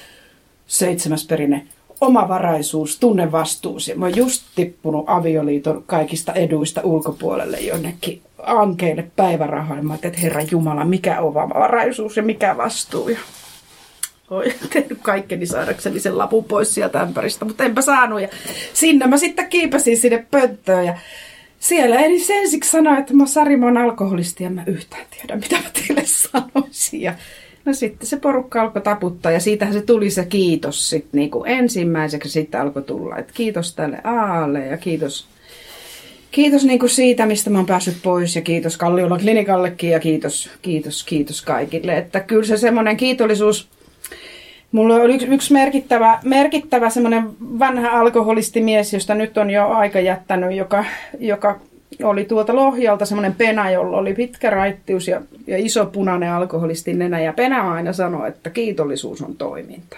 seitsemäs perinne. Omavaraisuus, tunnevastuus. Mä oon just tippunut avioliiton kaikista eduista ulkopuolelle jonnekin ankeille päivärahoille. Mä ajattelin, että Herran Jumala, mikä on omavaraisuus ja mikä vastuu. Ja oon tehnyt kaikkeni saadakseni sen lapun pois sieltä ämpäristä, mutta enpä saanut. Ja sinne mä sitten kiipäsin sinne pönttöön ja siellä edes ensiksi sanoi, että mä Sari, mä oon alkoholisti ja mä yhtään tiedä, mitä mä teille sanoisin. Ja no sitten se porukka alkoi taputtaa ja siitähän se tuli se kiitos sitten niin kuin ensimmäiseksi sitten alkoi tulla. Että kiitos tälle Aalle ja kiitos, kiitos niin kuin siitä, mistä mä oon päässyt pois ja kiitos Kalliolan klinikallekin ja kiitos, kiitos, kiitos kaikille. Että kyllä se semmoinen kiitollisuus, mulla oli yksi, yksi merkittävä, merkittävä semmoinen vanha alkoholistimies, josta nyt on jo aika jättänyt, joka, joka oli tuolta Lohjalta semmoinen Pena, jolla oli pitkä raittius ja, ja iso punainen alkoholistin nenä. Ja Pena aina sanoi, että kiitollisuus on toimintaa.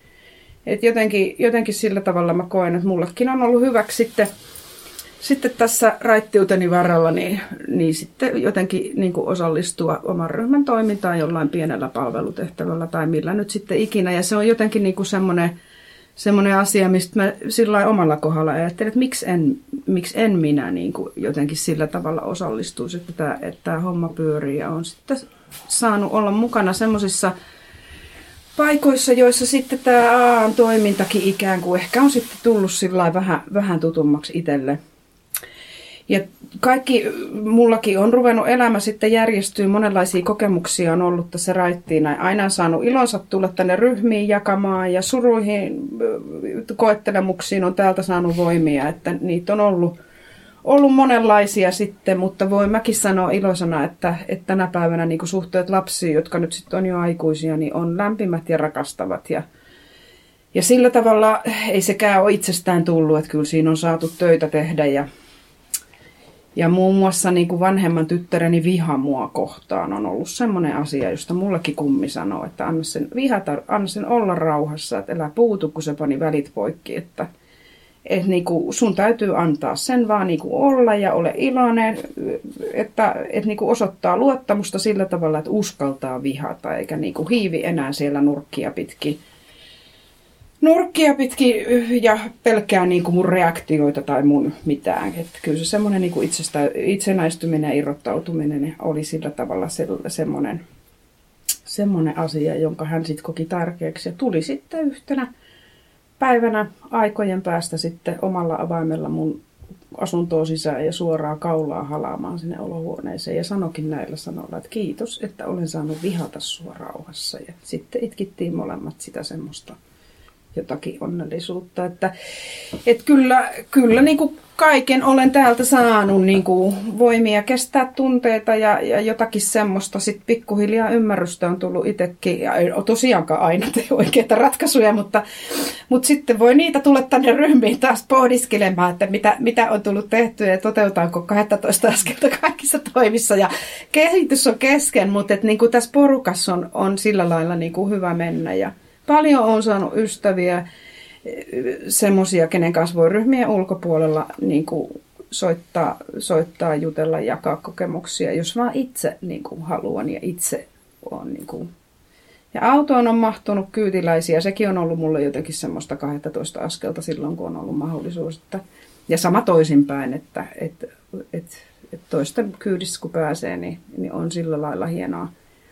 Et jotenkin, jotenkin sillä tavalla mä koen, että mullekin on ollut hyväksi sitten, sitten tässä raittiuteni varrella niin, niin sitten jotenkin niin kuin osallistua oman ryhmän toimintaan jollain pienellä palvelutehtävällä tai millä nyt sitten ikinä. Ja se on jotenkin niin kuin semmoinen semmoinen asia, mistä mä sillä omalla kohdalla ajattelin, että miksi en, miksi en minä niin kuin jotenkin sillä tavalla osallistuisi, että tämä, että tämä homma pyörii. Ja on sitten saanut olla mukana semmoisissa paikoissa, joissa sitten tämä A A toimintakin ikään kuin ehkä on sitten tullut sillä vähän, vähän tutummaksi itselle. Ja kaikki, mullakin on ruvennut elämä sitten järjestyä, monenlaisia kokemuksia on ollut tässä raittiin. Aina on saanut ilonsa tulla tänne ryhmiin jakamaan ja suruihin, koettelemuksiin on täältä saanut voimia, että niitä on ollut, ollut monenlaisia sitten, mutta voin mäkin sanoa iloisena, että, että tänä päivänä niin kuin suhteet lapsiin, jotka nyt sitten on jo aikuisia, niin on lämpimät ja rakastavat ja Ja sillä tavalla ei sekään ole itsestään tullut, että kyllä siinä on saatu töitä tehdä ja Ja muun muassa niin kuin vanhemman tyttäreni viha mua kohtaan on ollut semmoinen asia, josta mullekin kummi sanoo, että anna sen vihata, anna sen olla rauhassa, että älä puutu, kun se pani välit poikki. Että, että niin kuin sun täytyy antaa sen vaan niin kuin olla ja ole iloinen, että, että niin kuin osoittaa luottamusta sillä tavalla, että uskaltaa vihata, eikä niin kuin hiivi enää siellä nurkkia pitkin. Nurkkia pitkin ja pelkää niin kuin mun reaktioita tai mun mitään. Että kyllä se semmoinen niin kuin itsestä, itsenäistyminen ja irrottautuminen oli sillä tavalla se, semmoinen, semmoinen asia, jonka hän sitten koki tärkeäksi. Ja tuli sitten yhtenä päivänä aikojen päästä sitten omalla avaimella mun asuntoon sisään ja suoraan kaulaa halaamaan sinne olohuoneeseen. Ja sanokin näillä sanoilla, että kiitos, että olen saanut vihata sua rauhassa. Ja sitten itkittiin molemmat sitä semmoista jotakin onnellisuutta, että, että kyllä, kyllä niin kuin kaiken olen täältä saanut niin kuin voimia kestää tunteita ja, ja jotakin semmoista, sitten pikkuhiljaa ymmärrystä on tullut itsekin, ja ei tosiaankaan aina tee oikeita ratkaisuja, mutta, mutta sitten voi niitä tulla tänne ryhmiin taas pohdiskelemaan, että mitä, mitä on tullut tehtyä ja toteutaanko kaksitoista askelta kaikissa toimissa ja kehitys on kesken, mutta että niin kuin tässä porukassa on, on sillä lailla niin kuin hyvä mennä ja paljon olen saanut ystäviä, semmoisia, kenen kanssa voi ryhmien ulkopuolella niin kuin soittaa, soittaa, jutella, jakaa kokemuksia, jos vaan itse niin kuin haluan ja itse on. Niin kuin. Ja autoon on mahtunut kyytiläisiä, sekin on ollut mulle jotenkin semmoista kaksitoista askelta silloin, kun on ollut mahdollisuus. Että, ja sama toisinpäin, että et, et, et toisten kyydissä kun pääsee, niin, niin on sillä lailla hienoa.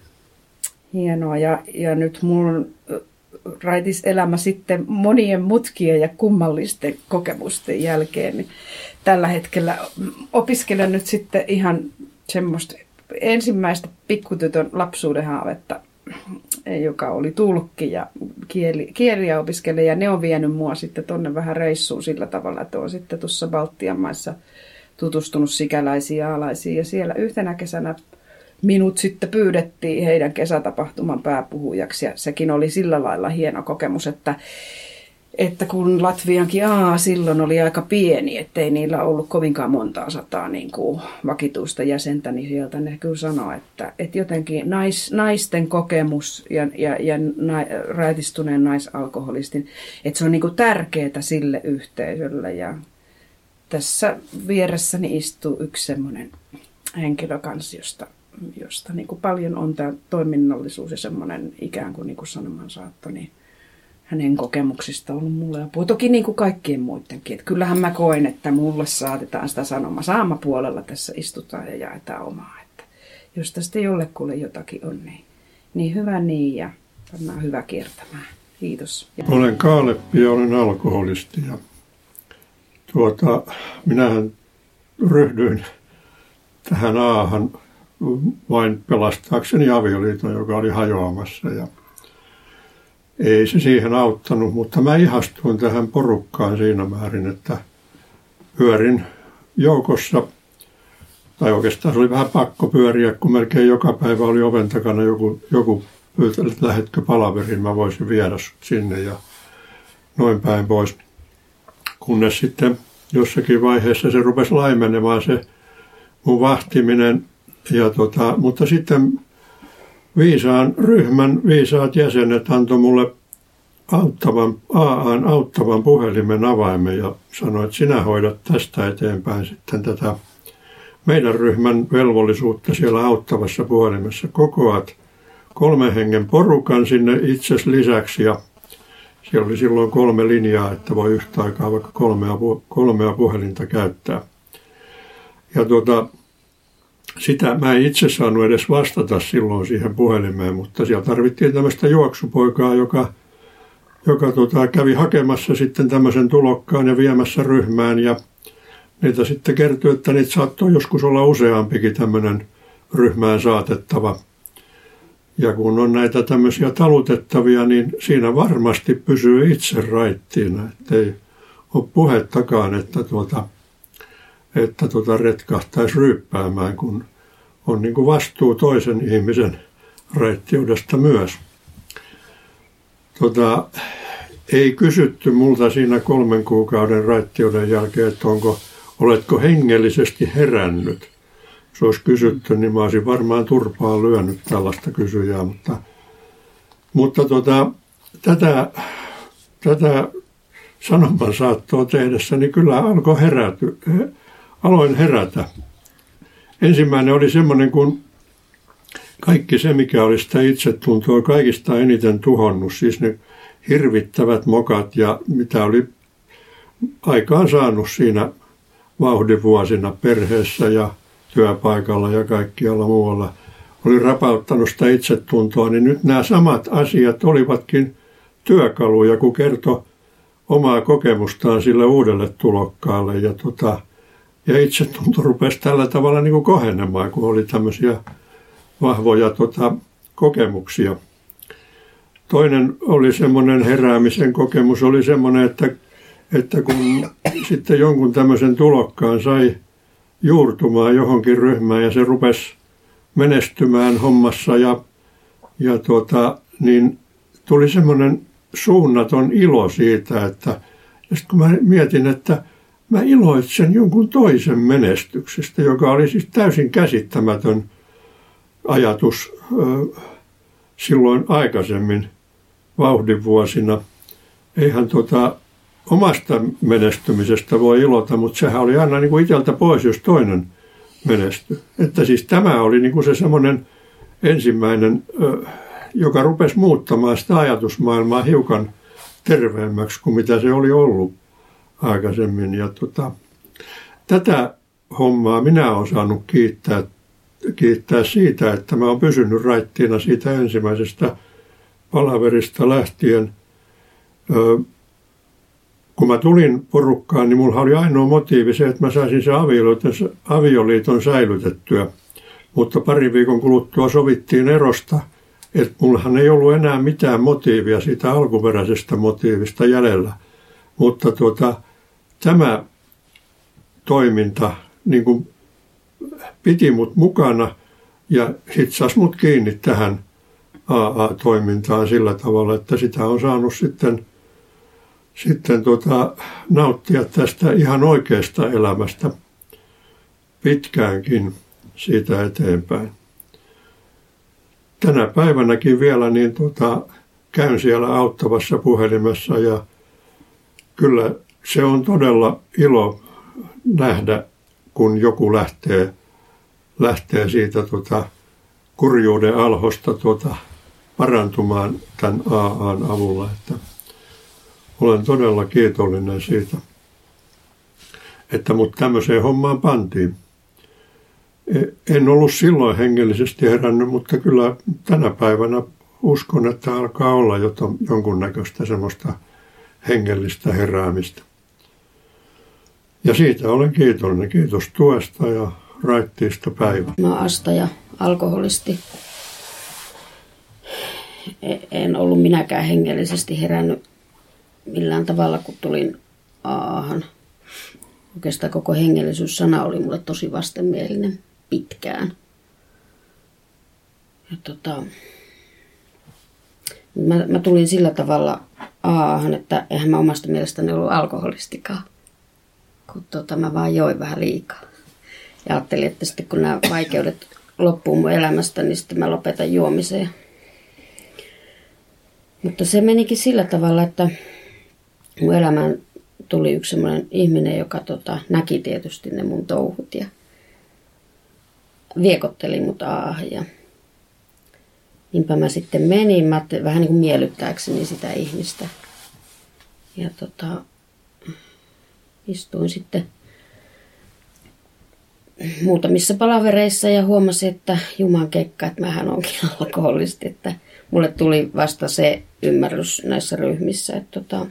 hienoa. Ja, ja nyt mun raitiselämä sitten monien mutkien ja kummallisten kokemusten jälkeen, niin tällä hetkellä opiskelen nyt sitten ihan semmoista ensimmäistä pikkutytön lapsuuden haavetta, joka oli tulkki ja kieli, kieliä opiskelija, ja ne on vienyt mua sitten tonne vähän reissuun sillä tavalla, että olen sitten tuossa Baltian maissa tutustunut sikäläisiin ja alaisiin, ja siellä yhtenä kesänä minut sitten pyydettiin heidän kesätapahtuman pääpuhujaksi, ja sekin oli sillä lailla hieno kokemus, että, että kun Latviankin A A silloin oli aika pieni, ettei niillä ollut kovinkaan montaa sataa niin kuin vakituista jäsentä, niin sieltä ne kyllä sanoi, että, että jotenkin nais, naisten kokemus ja, ja, ja na, raitistuneen naisalkoholistin, että se on niin kuin tärkeää sille yhteisölle, ja tässä vieressäni istuu yksi semmoinen henkilö kanssa, josta josta niin kuin paljon on tämä toiminnallisuus ja semmoinen ikään kuin, niin kuin sanomansaatto, niin hänen kokemuksista on ollut mulle apua. Toki niin kuin kaikkien muidenkin. Että kyllähän mä koen, että mulle saatetaan sitä sanomaa. Saamapuolella tässä istutaan ja jaetaan omaa. Että jos tästä jollekulle jotakin on, niin, niin hyvä niin ja pannaan hyvä kiertämään. Kiitos. Olen Kaaleppi ja olen alkoholisti. Ja tuota, minähän ryhdyin tähän aahan vain pelastaakseni avioliiton, joka oli hajoamassa. Ja ei se siihen auttanut, mutta mä ihastuin tähän porukkaan siinä määrin, että pyörin joukossa, tai oikeastaan se oli vähän pakko pyöriä, kun melkein joka päivä oli oven takana joku, joku pyytää, että lähetkö palaveriin, mä voisin viedä sut sinne ja noin päin pois. Kunnes sitten jossakin vaiheessa se rupesi laimenemaan se mun vahtiminen. Ja tota, mutta sitten viisaan ryhmän viisaat jäsenet antoi mulle auttavan, A A:n auttavan puhelimen avaimen ja sanoi, että sinä hoidat tästä eteenpäin sitten tätä meidän ryhmän velvollisuutta siellä auttavassa puhelimessa. Kokoat kolmen hengen porukan sinne itsesi lisäksi ja, Siellä oli silloin kolme linjaa, että voi yhtä aikaa vaikka kolmea, kolmea puhelinta käyttää. Ja tuota, sitä mä en itse saanut edes vastata silloin siihen puhelimeen, mutta siellä tarvittiin tämmöistä juoksupoikaa, joka, joka tuota, kävi hakemassa sitten tämmöisen tulokkaan ja viemässä ryhmään. Ja niitä sitten kertoi, että niitä saattoi joskus olla useampikin tämmöinen ryhmään saatettava. Ja kun on näitä tämmöisiä talutettavia, niin siinä varmasti pysyy itse raittiina, ettei ole puhettakaan, että, tuota, että tuota retkahtaisi ryyppäämään, kun on niin kuin vastuu toisen ihmisen raittiudesta myös. Tota, ei kysytty multa siinä kolmen kuukauden raittiuden jälkeen, että onko, oletko hengellisesti herännyt. Jos olisi kysytty, niin mä olisin varmaan turpaa lyönyt tällaista kysyjää, mutta, mutta tota, tätä, tätä sanomansaattoa tehdessä, niin kyllä alkoi heräty, aloin herätä. Ensimmäinen oli semmoinen, kun kaikki se, mikä oli sitä itsetuntoa kaikista eniten tuhonnut, siis ne hirvittävät mokat ja mitä oli aikaan saanut siinä vauhdivuosina perheessä ja työpaikalla ja kaikkialla muualla, oli rapauttanut sitä itsetuntoa, niin nyt nämä samat asiat olivatkin työkaluja, kun kertoi omaa kokemustaan sille uudelle tulokkaalle. Ja, tota, ja itsetunto rupesi tällä tavalla niin kuin kohenemaan, kun oli tämmöisiä vahvoja tota, kokemuksia. Toinen oli semmoinen heräämisen kokemus, oli semmoinen, että, että kun sitten jonkun tämmöisen tulokkaan sai juurtumaan johonkin ryhmään ja se rupesi menestymään hommassa ja, ja tuota, niin tuli semmoinen suunnaton ilo siitä, että ja sitten kun mä mietin, että mä iloitsen jonkun toisen menestyksestä, joka oli siis täysin käsittämätön ajatus ö, silloin aikaisemmin vauhdin Eihän tuota, omasta menestymisestä voi ilota, mutta sehän oli aina niin kuin itseltä pois, jos toinen menestyi. Että siis tämä oli niin kuin se semmoinen ensimmäinen, joka rupesi muuttamaan sitä ajatusmaailmaa hiukan terveemmäksi kuin mitä se oli ollut aikaisemmin. Ja tota, tätä hommaa minä olen saanut kiittää, kiittää siitä, että mä olen pysynyt raittiina siitä ensimmäisestä palaverista lähtien. Kun mä tulin porukkaan, niin mulla oli ainoa motiivi se, että mä saisin sen avioliiton, avioliiton säilytettyä. Mutta pari viikon kuluttua sovittiin erosta, että mullahan ei ollut enää mitään motiivia siitä alkuperäisestä motiivista jäljellä. Mutta tuota, tämä toiminta niin kuin piti mut mukana ja hitsasi mut kiinni tähän A A-toimintaan sillä tavalla, että sitä on saanut sitten Sitten tota, nauttia tästä ihan oikeasta elämästä pitkäänkin siitä eteenpäin. Tänä päivänäkin vielä niin tota, käyn siellä auttavassa puhelimessa ja kyllä se on todella ilo nähdä, kun joku lähtee, lähtee siitä tota, kurjuuden alhosta tota, parantumaan tämän A A:n avulla. Että olen todella kiitollinen siitä, että mut tämmöiseen hommaan pantiin. En ollut silloin hengellisesti herännyt, mutta kyllä tänä päivänä uskon, että alkaa olla jonkunnäköistä semmoista hengellistä heräämistä. Ja siitä olen kiitollinen. Kiitos tuesta ja raittiista päivää. Mä oon Asta ja alkoholisti. En ollut minäkään hengellisesti herännyt millään tavalla, kun tulin A-han. Oikeastaan koko hengellisyys-sana oli mulle tosi vastenmielinen pitkään. Ja tota, mä, mä tulin sillä tavalla A-han, että eihän mä omasta mielestäni ollut alkoholistikaan. Kun tota, mä vaan join vähän liikaa. Ja ajattelin, että sitten kun nämä vaikeudet loppuu mun elämästä, niin sitten mä lopetan juomiseen. Mutta se menikin sillä tavalla, että mun elämään tuli yksi semmoinen ihminen, joka tota, näki tietysti ne mun touhut ja viekotteli mut aahan. Ja niinpä mä sitten menin, mä vähän niin kuin miellyttääkseni sitä ihmistä. Ja tota, istuin sitten muutamissa palavereissa ja huomasin, että juman kekka, että mähän onkin alkoholisti. Että mulle tuli vasta se ymmärrys näissä ryhmissä, että, tota,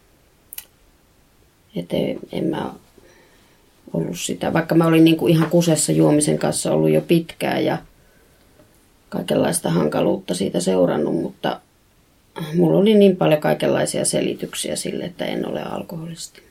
että en mä ollut sitä. Vaikka mä olin niin kuin ihan kusessa juomisen kanssa ollut jo pitkään ja kaikenlaista hankaluutta siitä seurannut, mutta mulla oli niin paljon kaikenlaisia selityksiä sille, että en ole alkoholisti.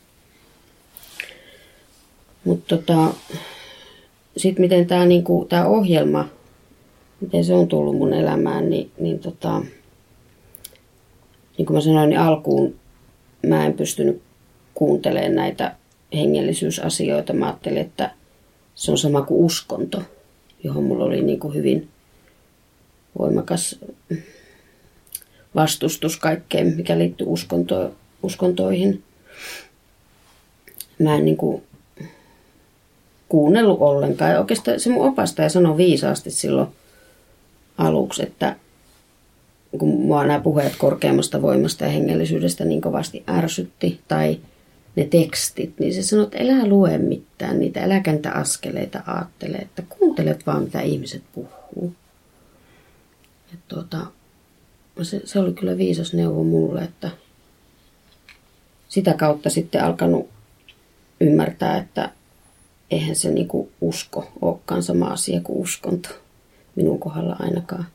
Mutta tota, sitten miten tämä niinku, tää ohjelma, miten se on tullut mun elämään, niin, niin, tota, niin kuin mä sanoin, niin alkuun mä en pystynyt kuuntelemaan näitä hengellisyysasioita. Mä ajattelin, että se on sama kuin uskonto, johon mulla oli niinku hyvin voimakas vastustus kaikkeen, mikä liittyy uskonto, uskontoihin. Mä en niinku kuunnellut ollenkaan. Ja oikeastaan se mun opastaja sanoi viisaasti silloin aluksi, että kun mua nämä puheet korkeammasta voimasta ja hengellisyydestä niin kovasti ärsytti, tai ne tekstit, niin se sanoi, että älä lue mitään niitä, äläkä niitä askeleita aattele, että kuuntelet vaan mitä ihmiset puhuu. Ja tuota, se, se oli kyllä viisas neuvo mulle, että sitä kautta sitten alkanut ymmärtää, että eihän se niinku usko olekaan sama asia kuin uskonto minun kohdalla ainakaan.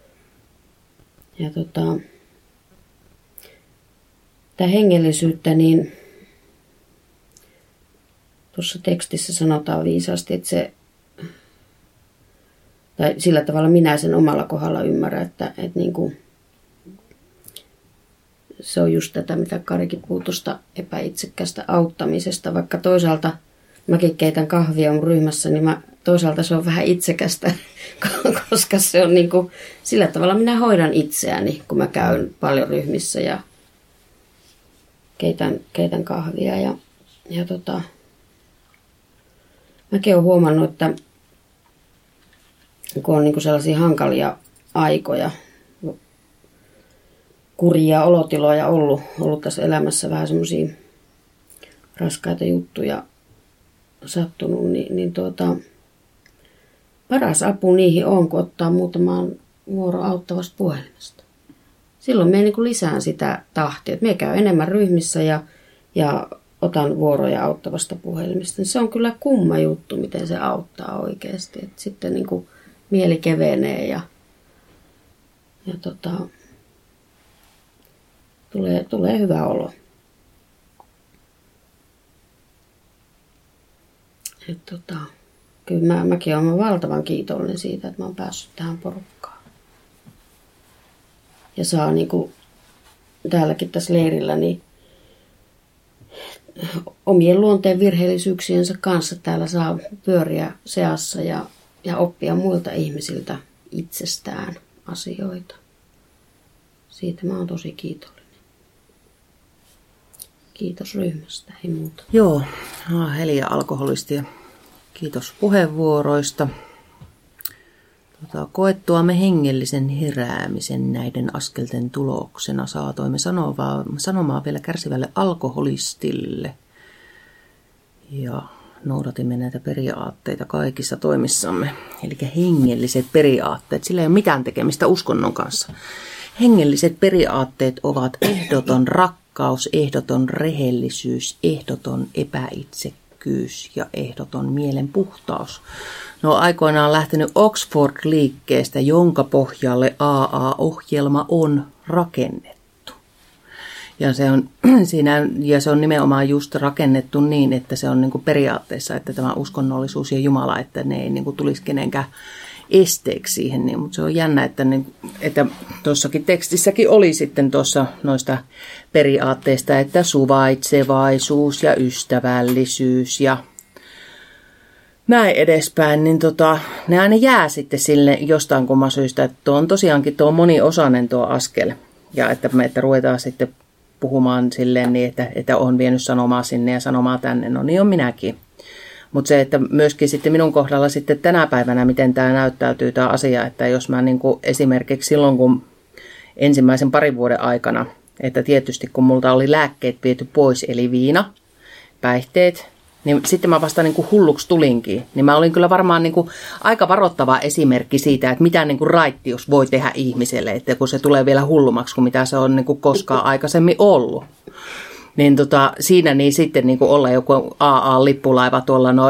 Ja tota, tämä hengellisyyttä, niin tuossa tekstissä sanotaan viisaasti, että se, tai sillä tavalla minä sen omalla kohdalla ymmärrän, että, että niinku, se on just tätä, mitä Karikin puhui tuosta epäitsekkästä auttamisesta, vaikka toisaalta mäkin keitän kahvia mun ryhmässä, niin mä, toisaalta se on vähän itsekästä, koska se on niin kuin, sillä tavalla minä hoidan itseäni, kun mä käyn paljon ryhmissä ja keitän, keitän kahvia. Ja, ja tota, mäkin olen huomannut, että kun on niin kuin sellaisia hankalia aikoja, kurjia olotiloja ollut, ollut tässä elämässä, vähän semmoisia raskaita juttuja sattunut, niin, niin tuota, paras apu niihin on, kun ottaa muutamaan vuoro auttavasta puhelimesta. Silloin me niin kuin lisään sitä tahtia, että me käy enemmän ryhmissä ja, ja otan vuoroja auttavasta puhelimesta. Se on kyllä kumma juttu, miten se auttaa oikeasti. Et sitten niin kuin mieli kevenee ja, ja tota, tulee, tulee hyvä olo. Et tota, kyllä mä, mäkin olen valtavan kiitollinen siitä, että mä oon päässyt tähän porukkaan. Ja saa niin kuin täälläkin tässä leirillä niin omien luonteen virheellisyyksiensä kanssa täällä saa pyöriä seassa ja, ja oppia muilta ihmisiltä itsestään asioita. Siitä mä oon tosi kiitollinen. Kiitos ryhmästä, ei muuta. Joo, Helia alkoholisti ja kiitos puheenvuoroista. Tota, koettuamme hengellisen heräämisen näiden askelten tuloksena saatoimme sanomaa, sanomaa vielä kärsivälle alkoholistille. Ja noudatimme näitä periaatteita kaikissa toimissamme. Eli hengelliset periaatteet, sillä ei ole mitään tekemistä uskonnon kanssa. Hengelliset periaatteet ovat ehdoton rakkaus, ehdoton rehellisyys, ehdoton epäitsekkyys ja ehdoton mielen puhtaus. Ne on aikoinaan lähtenyt Oxford-liikkeestä, jonka pohjalle A A-ohjelma on rakennettu. Ja se on, siinä, ja se on nimenomaan just rakennettu niin, että se on niin kuin periaatteessa, että tämä uskonnollisuus ja Jumala, että ne ei niin kuin tulisi kenenkään esteeksi siihen, niin, mutta se on jännä, että, niin, että tuossakin tekstissäkin oli sitten tuossa noista periaatteista, että suvaitsevaisuus ja ystävällisyys ja näin edespäin, niin tota, ne aina jää sitten sille jostain kumman syystä, että tuo on tosiaankin tuo moniosainen tuo askel ja että me että ruvetaan sitten puhumaan silleen niin, että, että on vienyt sanomaa sinne ja sanomaa tänne, no niin on minäkin. Mutta se, että myöskin sitten minun kohdalla sitten tänä päivänä, miten tämä näyttäytyy tämä asia, että jos mä niin kuin esimerkiksi silloin, kun ensimmäisen parin vuoden aikana että tietysti kun multa oli lääkkeet viety pois, eli viina, päihteet, niin sitten mä vasta niin kuin hulluksi tulinkin. Niin mä olin kyllä varmaan niin kuin aika varoittava esimerkki siitä, että mitä niin kuin raittius voi tehdä ihmiselle, että kun se tulee vielä hullummaksi kuin mitä se on niin kuin koskaan aikaisemmin ollut. Niin tota, siinä niin sitten niin kuin olla joku A A-lippulaiva tuolla noin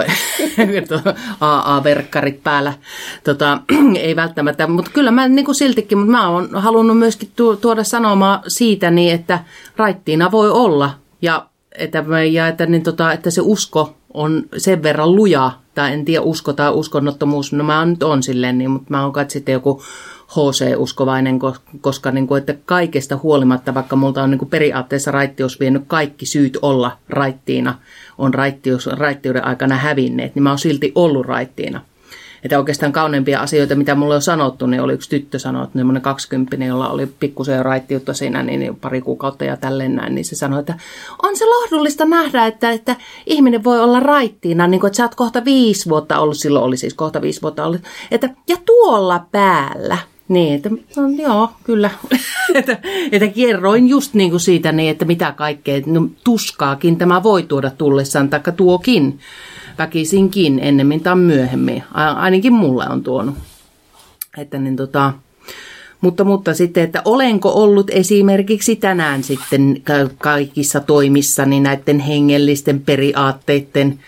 A A-verkkarit päällä. Tota, ei välttämättä, mutta kyllä mä niin kuin siltikin, mutta mä oon halunnut myöskin tuoda sanomaa siitä, niin että raittiina voi olla ja että, ja että, niin tota, että se usko on sen verran luja, tai en tiedä usko tai uskonnottomuus, no mä nyt on silleen, niin, mutta mä oon kai sitten joku H C-uskovainen, koska niin kuin, että kaikesta huolimatta, vaikka multa on niin kuin periaatteessa raittius vienyt kaikki syyt olla raittiina, on raittius, raittiuden aikana hävinneet, niin mä oon silti ollut raittiina. Että oikeastaan kauneimpia asioita, mitä mulle on sanottu, niin oli yksi tyttö sanonut, semmoinen kaksikymppinen, jolla oli pikkusen raittiutta siinä, niin pari kuukautta ja tälleen näin, niin se sanoi, että on se lohdullista nähdä, että, että ihminen voi olla raittiina, niin kuin, että sä oot kohta viisi vuotta ollut, silloin oli siis kohta viisi vuotta ollut, että, ja tuolla päällä. Niin, että no, joo, kyllä. että, että kerroin just niin kuin siitä, niin, että mitä kaikkea, no, tuskaakin tämä voi tuoda tullessaan, taikka tuokin. Väkisinkin ennemmin tai myöhemmin. Ainakin mulle on tuonut. Että niin tota, mutta, mutta sitten, että olenko ollut esimerkiksi tänään sitten kaikissa toimissani näiden hengellisten periaatteiden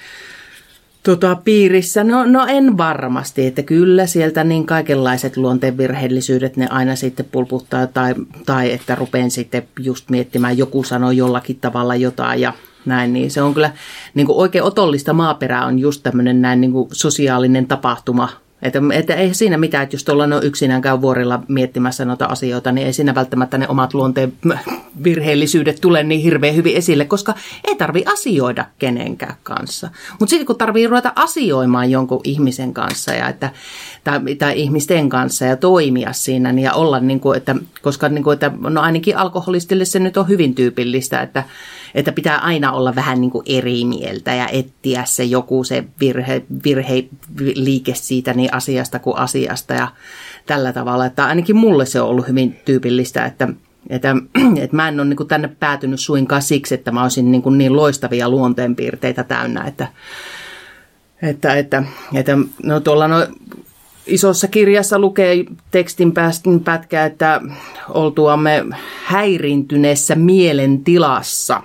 tota, piirissä? No, no en varmasti, että kyllä sieltä niin kaikenlaiset luonteenvirheellisyydet ne aina sitten pulputtaa tai, tai että rupean sitten just miettimään, joku sanoo jollakin tavalla jotain ja näin, niin se on kyllä niin kuin oikein otollista maaperää on just tämmöinen näin niin kuin sosiaalinen tapahtuma. Että, että ei siinä mitään, että jos tuolla on yksinään käy vuorilla miettimässä noita asioita, niin ei siinä välttämättä ne omat luonteen virheellisyydet tule niin hirveän hyvin esille, koska ei tarvitse asioida kenenkään kanssa. Mutta sitten kun tarvii ruveta asioimaan jonkun ihmisen kanssa ja että, tai, tai ihmisten kanssa ja toimia siinä niin ja olla, niin kuin, että, koska niin kuin, että, no ainakin alkoholistille se nyt on hyvin tyypillistä, että, että pitää aina olla vähän niin kuin eri mieltä ja etsiä se joku se virhe, virheliike siitä niin asiasta kuin asiasta ja tällä tavalla, että ainakin mulle se on ollut hyvin tyypillistä, että, että, että mä en ole niin kuin tänne päätynyt suinkaan siksi, että mä olisin niin, kuin niin loistavia luonteenpiirteitä täynnä, että, että, että, että no tuolla no, isossa kirjassa lukee tekstin pätkää, että oltuamme häiriintyneessä mielentilassa.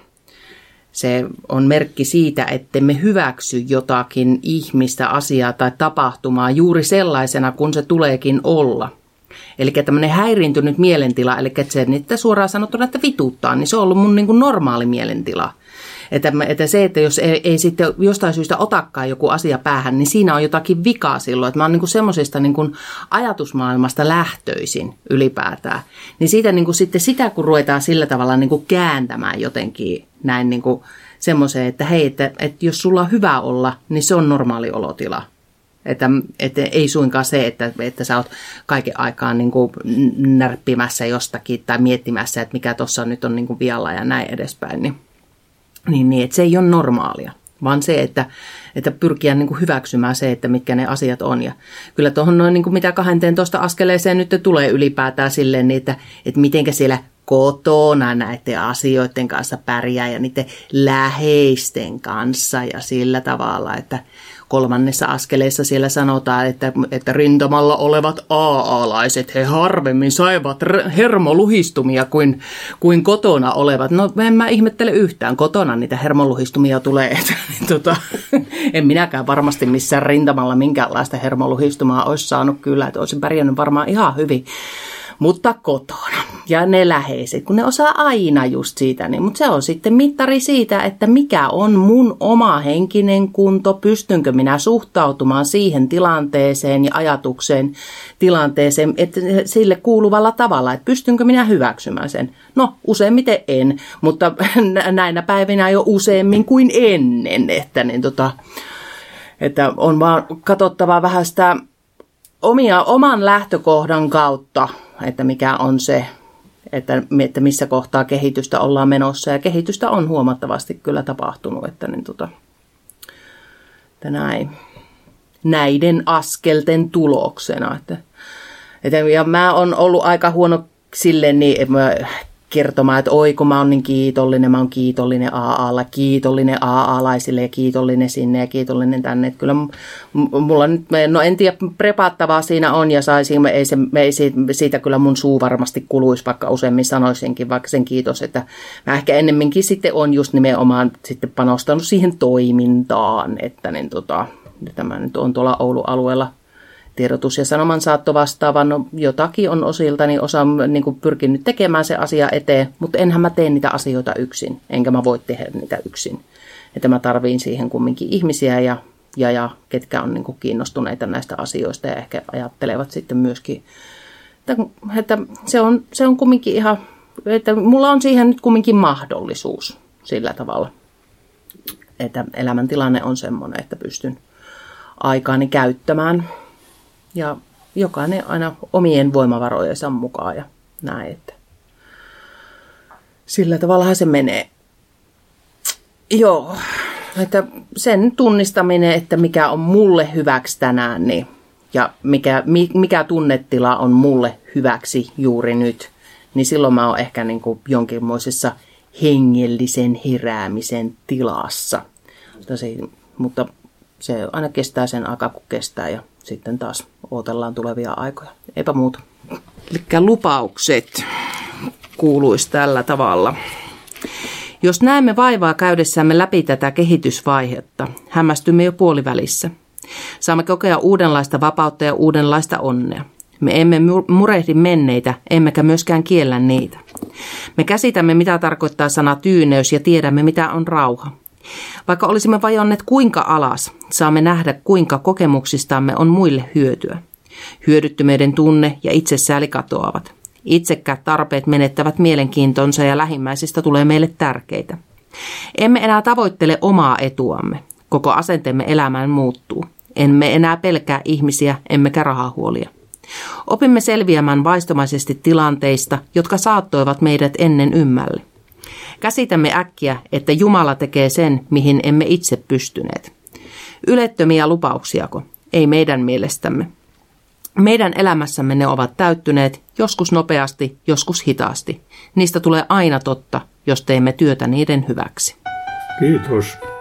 Se on merkki siitä, ettemme hyväksy jotakin ihmistä, asiaa tai tapahtumaa juuri sellaisena, kun se tuleekin olla. Eli tämmöinen häiriintynyt mielentila, eli että se niitä suoraan sanottuna, että vituttaa, niin se on ollut mun niin kuin normaali mielentila. Että, että se, että jos ei, ei sitten jostain syystä otakaan joku asia päähän, niin siinä on jotakin vikaa silloin. Että mä oon niin kuin semmoisesta niin kuin ajatusmaailmasta lähtöisin ylipäätään. Niin siitä niin kuin sitten sitä, kun ruvetaan sillä tavalla niin kuin kääntämään jotenkin näin niin kuin semmoiseen, että hei, että, että jos sulla on hyvä olla, niin se on normaali olotila. Että, että ei suinkaan se, että, että sä oot kaiken aikaan niin kuin närppimässä jostakin tai miettimässä, että mikä tuossa nyt on niin kuin vialla ja näin edespäin, niin Niin, niin, että se ei ole normaalia, vaan se, että, että pyrkiä niin kuin hyväksymään se, että mitkä ne asiat on. Ja kyllä tuohon noin niin kuin mitä kahteentoista askeleeseen nyt tulee ylipäätään silleen, niin että, että mitenkä siellä kotona näiden asioiden kanssa pärjää ja niiden läheisten kanssa ja sillä tavalla, että kolmannessa askeleessa siellä sanotaan, että, että rintamalla olevat A-alaiset, he harvemmin saivat hermoluhistumia kuin, kuin kotona olevat. No en mä ihmettele yhtään, kotona niitä hermoluhistumia tulee. Että, niin, tota, en minäkään varmasti missään rintamalla minkäänlaista hermoluhistumaa olisi saanut kyllä, että olisin pärjännyt varmaan ihan hyvin. Mutta kotona. Ja ne läheiset, kun ne osaa aina just siitä. Niin, mutta se on sitten mittari siitä, että mikä on mun oma henkinen kunto, pystynkö minä suhtautumaan siihen tilanteeseen ja ajatukseen tilanteeseen, että sille kuuluvalla tavalla, että pystynkö minä hyväksymään sen. No useimmiten en, mutta näinä päivinä jo useammin kuin ennen, että, niin tota, että on vaan katsottava vähän sitä omia, oman lähtökohdan kautta, että mikä on se, että, että missä kohtaa kehitystä ollaan menossa. Ja kehitystä on huomattavasti kyllä tapahtunut, että, niin tota, että näin, näiden askelten tuloksena. Että, että, ja mä oon ollut aika huono silleen, niin, että mä kertomaan, että oi kun mä oon niin kiitollinen, mä oon kiitollinen A A:lla, kiitollinen A A-laisille ja kiitollinen sinne ja kiitollinen tänne. Että kyllä mulla nyt, no en tiedä, prepattavaa siinä on ja saisin, me ei, se, me ei siitä, siitä kyllä mun suu varmasti kuluisi, vaikka useammin sanoisinkin, vaikka sen kiitos, että mä ehkä ennemminkin sitten on just nimenomaan sitten panostanut siihen toimintaan, että niin tota, tämä nyt on tuolla Oulun alueella tiedotus- ja sanomansaatto vastaava, no jotakin on osiltani osa niin kuin pyrkinyt tekemään se asia eteen, mutta enhän mä tee niitä asioita yksin, enkä mä voi tehdä niitä yksin. Että mä tarviin siihen kumminkin ihmisiä ja, ja, ja ketkä on niin kuin kiinnostuneita näistä asioista ja ehkä ajattelevat sitten myöskin, että, että se, on, se on kumminkin ihan, että mulla on siihen nyt kumminkin mahdollisuus sillä tavalla, että elämäntilanne on semmoinen, että pystyn aikaani käyttämään. Ja jokainen aina omien voimavarojensa mukaan ja näin, että sillä tavallahan se menee. Joo, että sen tunnistaminen, että mikä on mulle hyväksi tänään niin, ja mikä, mikä tunnetila on mulle hyväksi juuri nyt, niin silloin mä oon ehkä niin kuin jonkinmoisessa hengellisen heräämisen tilassa. Tosi, mutta se aina kestää sen aikaa, kun kestää ja sitten taas odotellaan tulevia aikoja. Eipä muuta. Elikkä lupaukset kuuluisi tällä tavalla. Jos näemme vaivaa käydessämme läpi tätä kehitysvaihetta, hämmästymme jo puolivälissä. Saamme kokea uudenlaista vapautta ja uudenlaista onnea. Me emme murehdi menneitä, emmekä myöskään kiellä niitä. Me käsitämme, mitä tarkoittaa sana tyyneys ja tiedämme, mitä on rauha. Vaikka olisimme vajonneet kuinka alas, saamme nähdä, kuinka kokemuksistamme on muille hyötyä. Hyödyttömyyden tunne ja itsesääli katoavat. Itsekkäät tarpeet menettävät mielenkiintonsa ja lähimmäisistä tulee meille tärkeitä. Emme enää tavoittele omaa etuamme. Koko asenteemme elämään muuttuu. Emme enää pelkää ihmisiä, emmekä rahahuolia. Opimme selviämään vaistomaisesti tilanteista, jotka saattoivat meidät ennen ymmälle. Käsitämme äkkiä, että Jumala tekee sen, mihin emme itse pystyneet. Ylettömiä lupauksiako? Ei meidän mielestämme. Meidän elämässämme ne ovat täyttyneet, joskus nopeasti, joskus hitaasti. Niistä tulee aina totta, jos teemme työtä niiden hyväksi. Kiitos.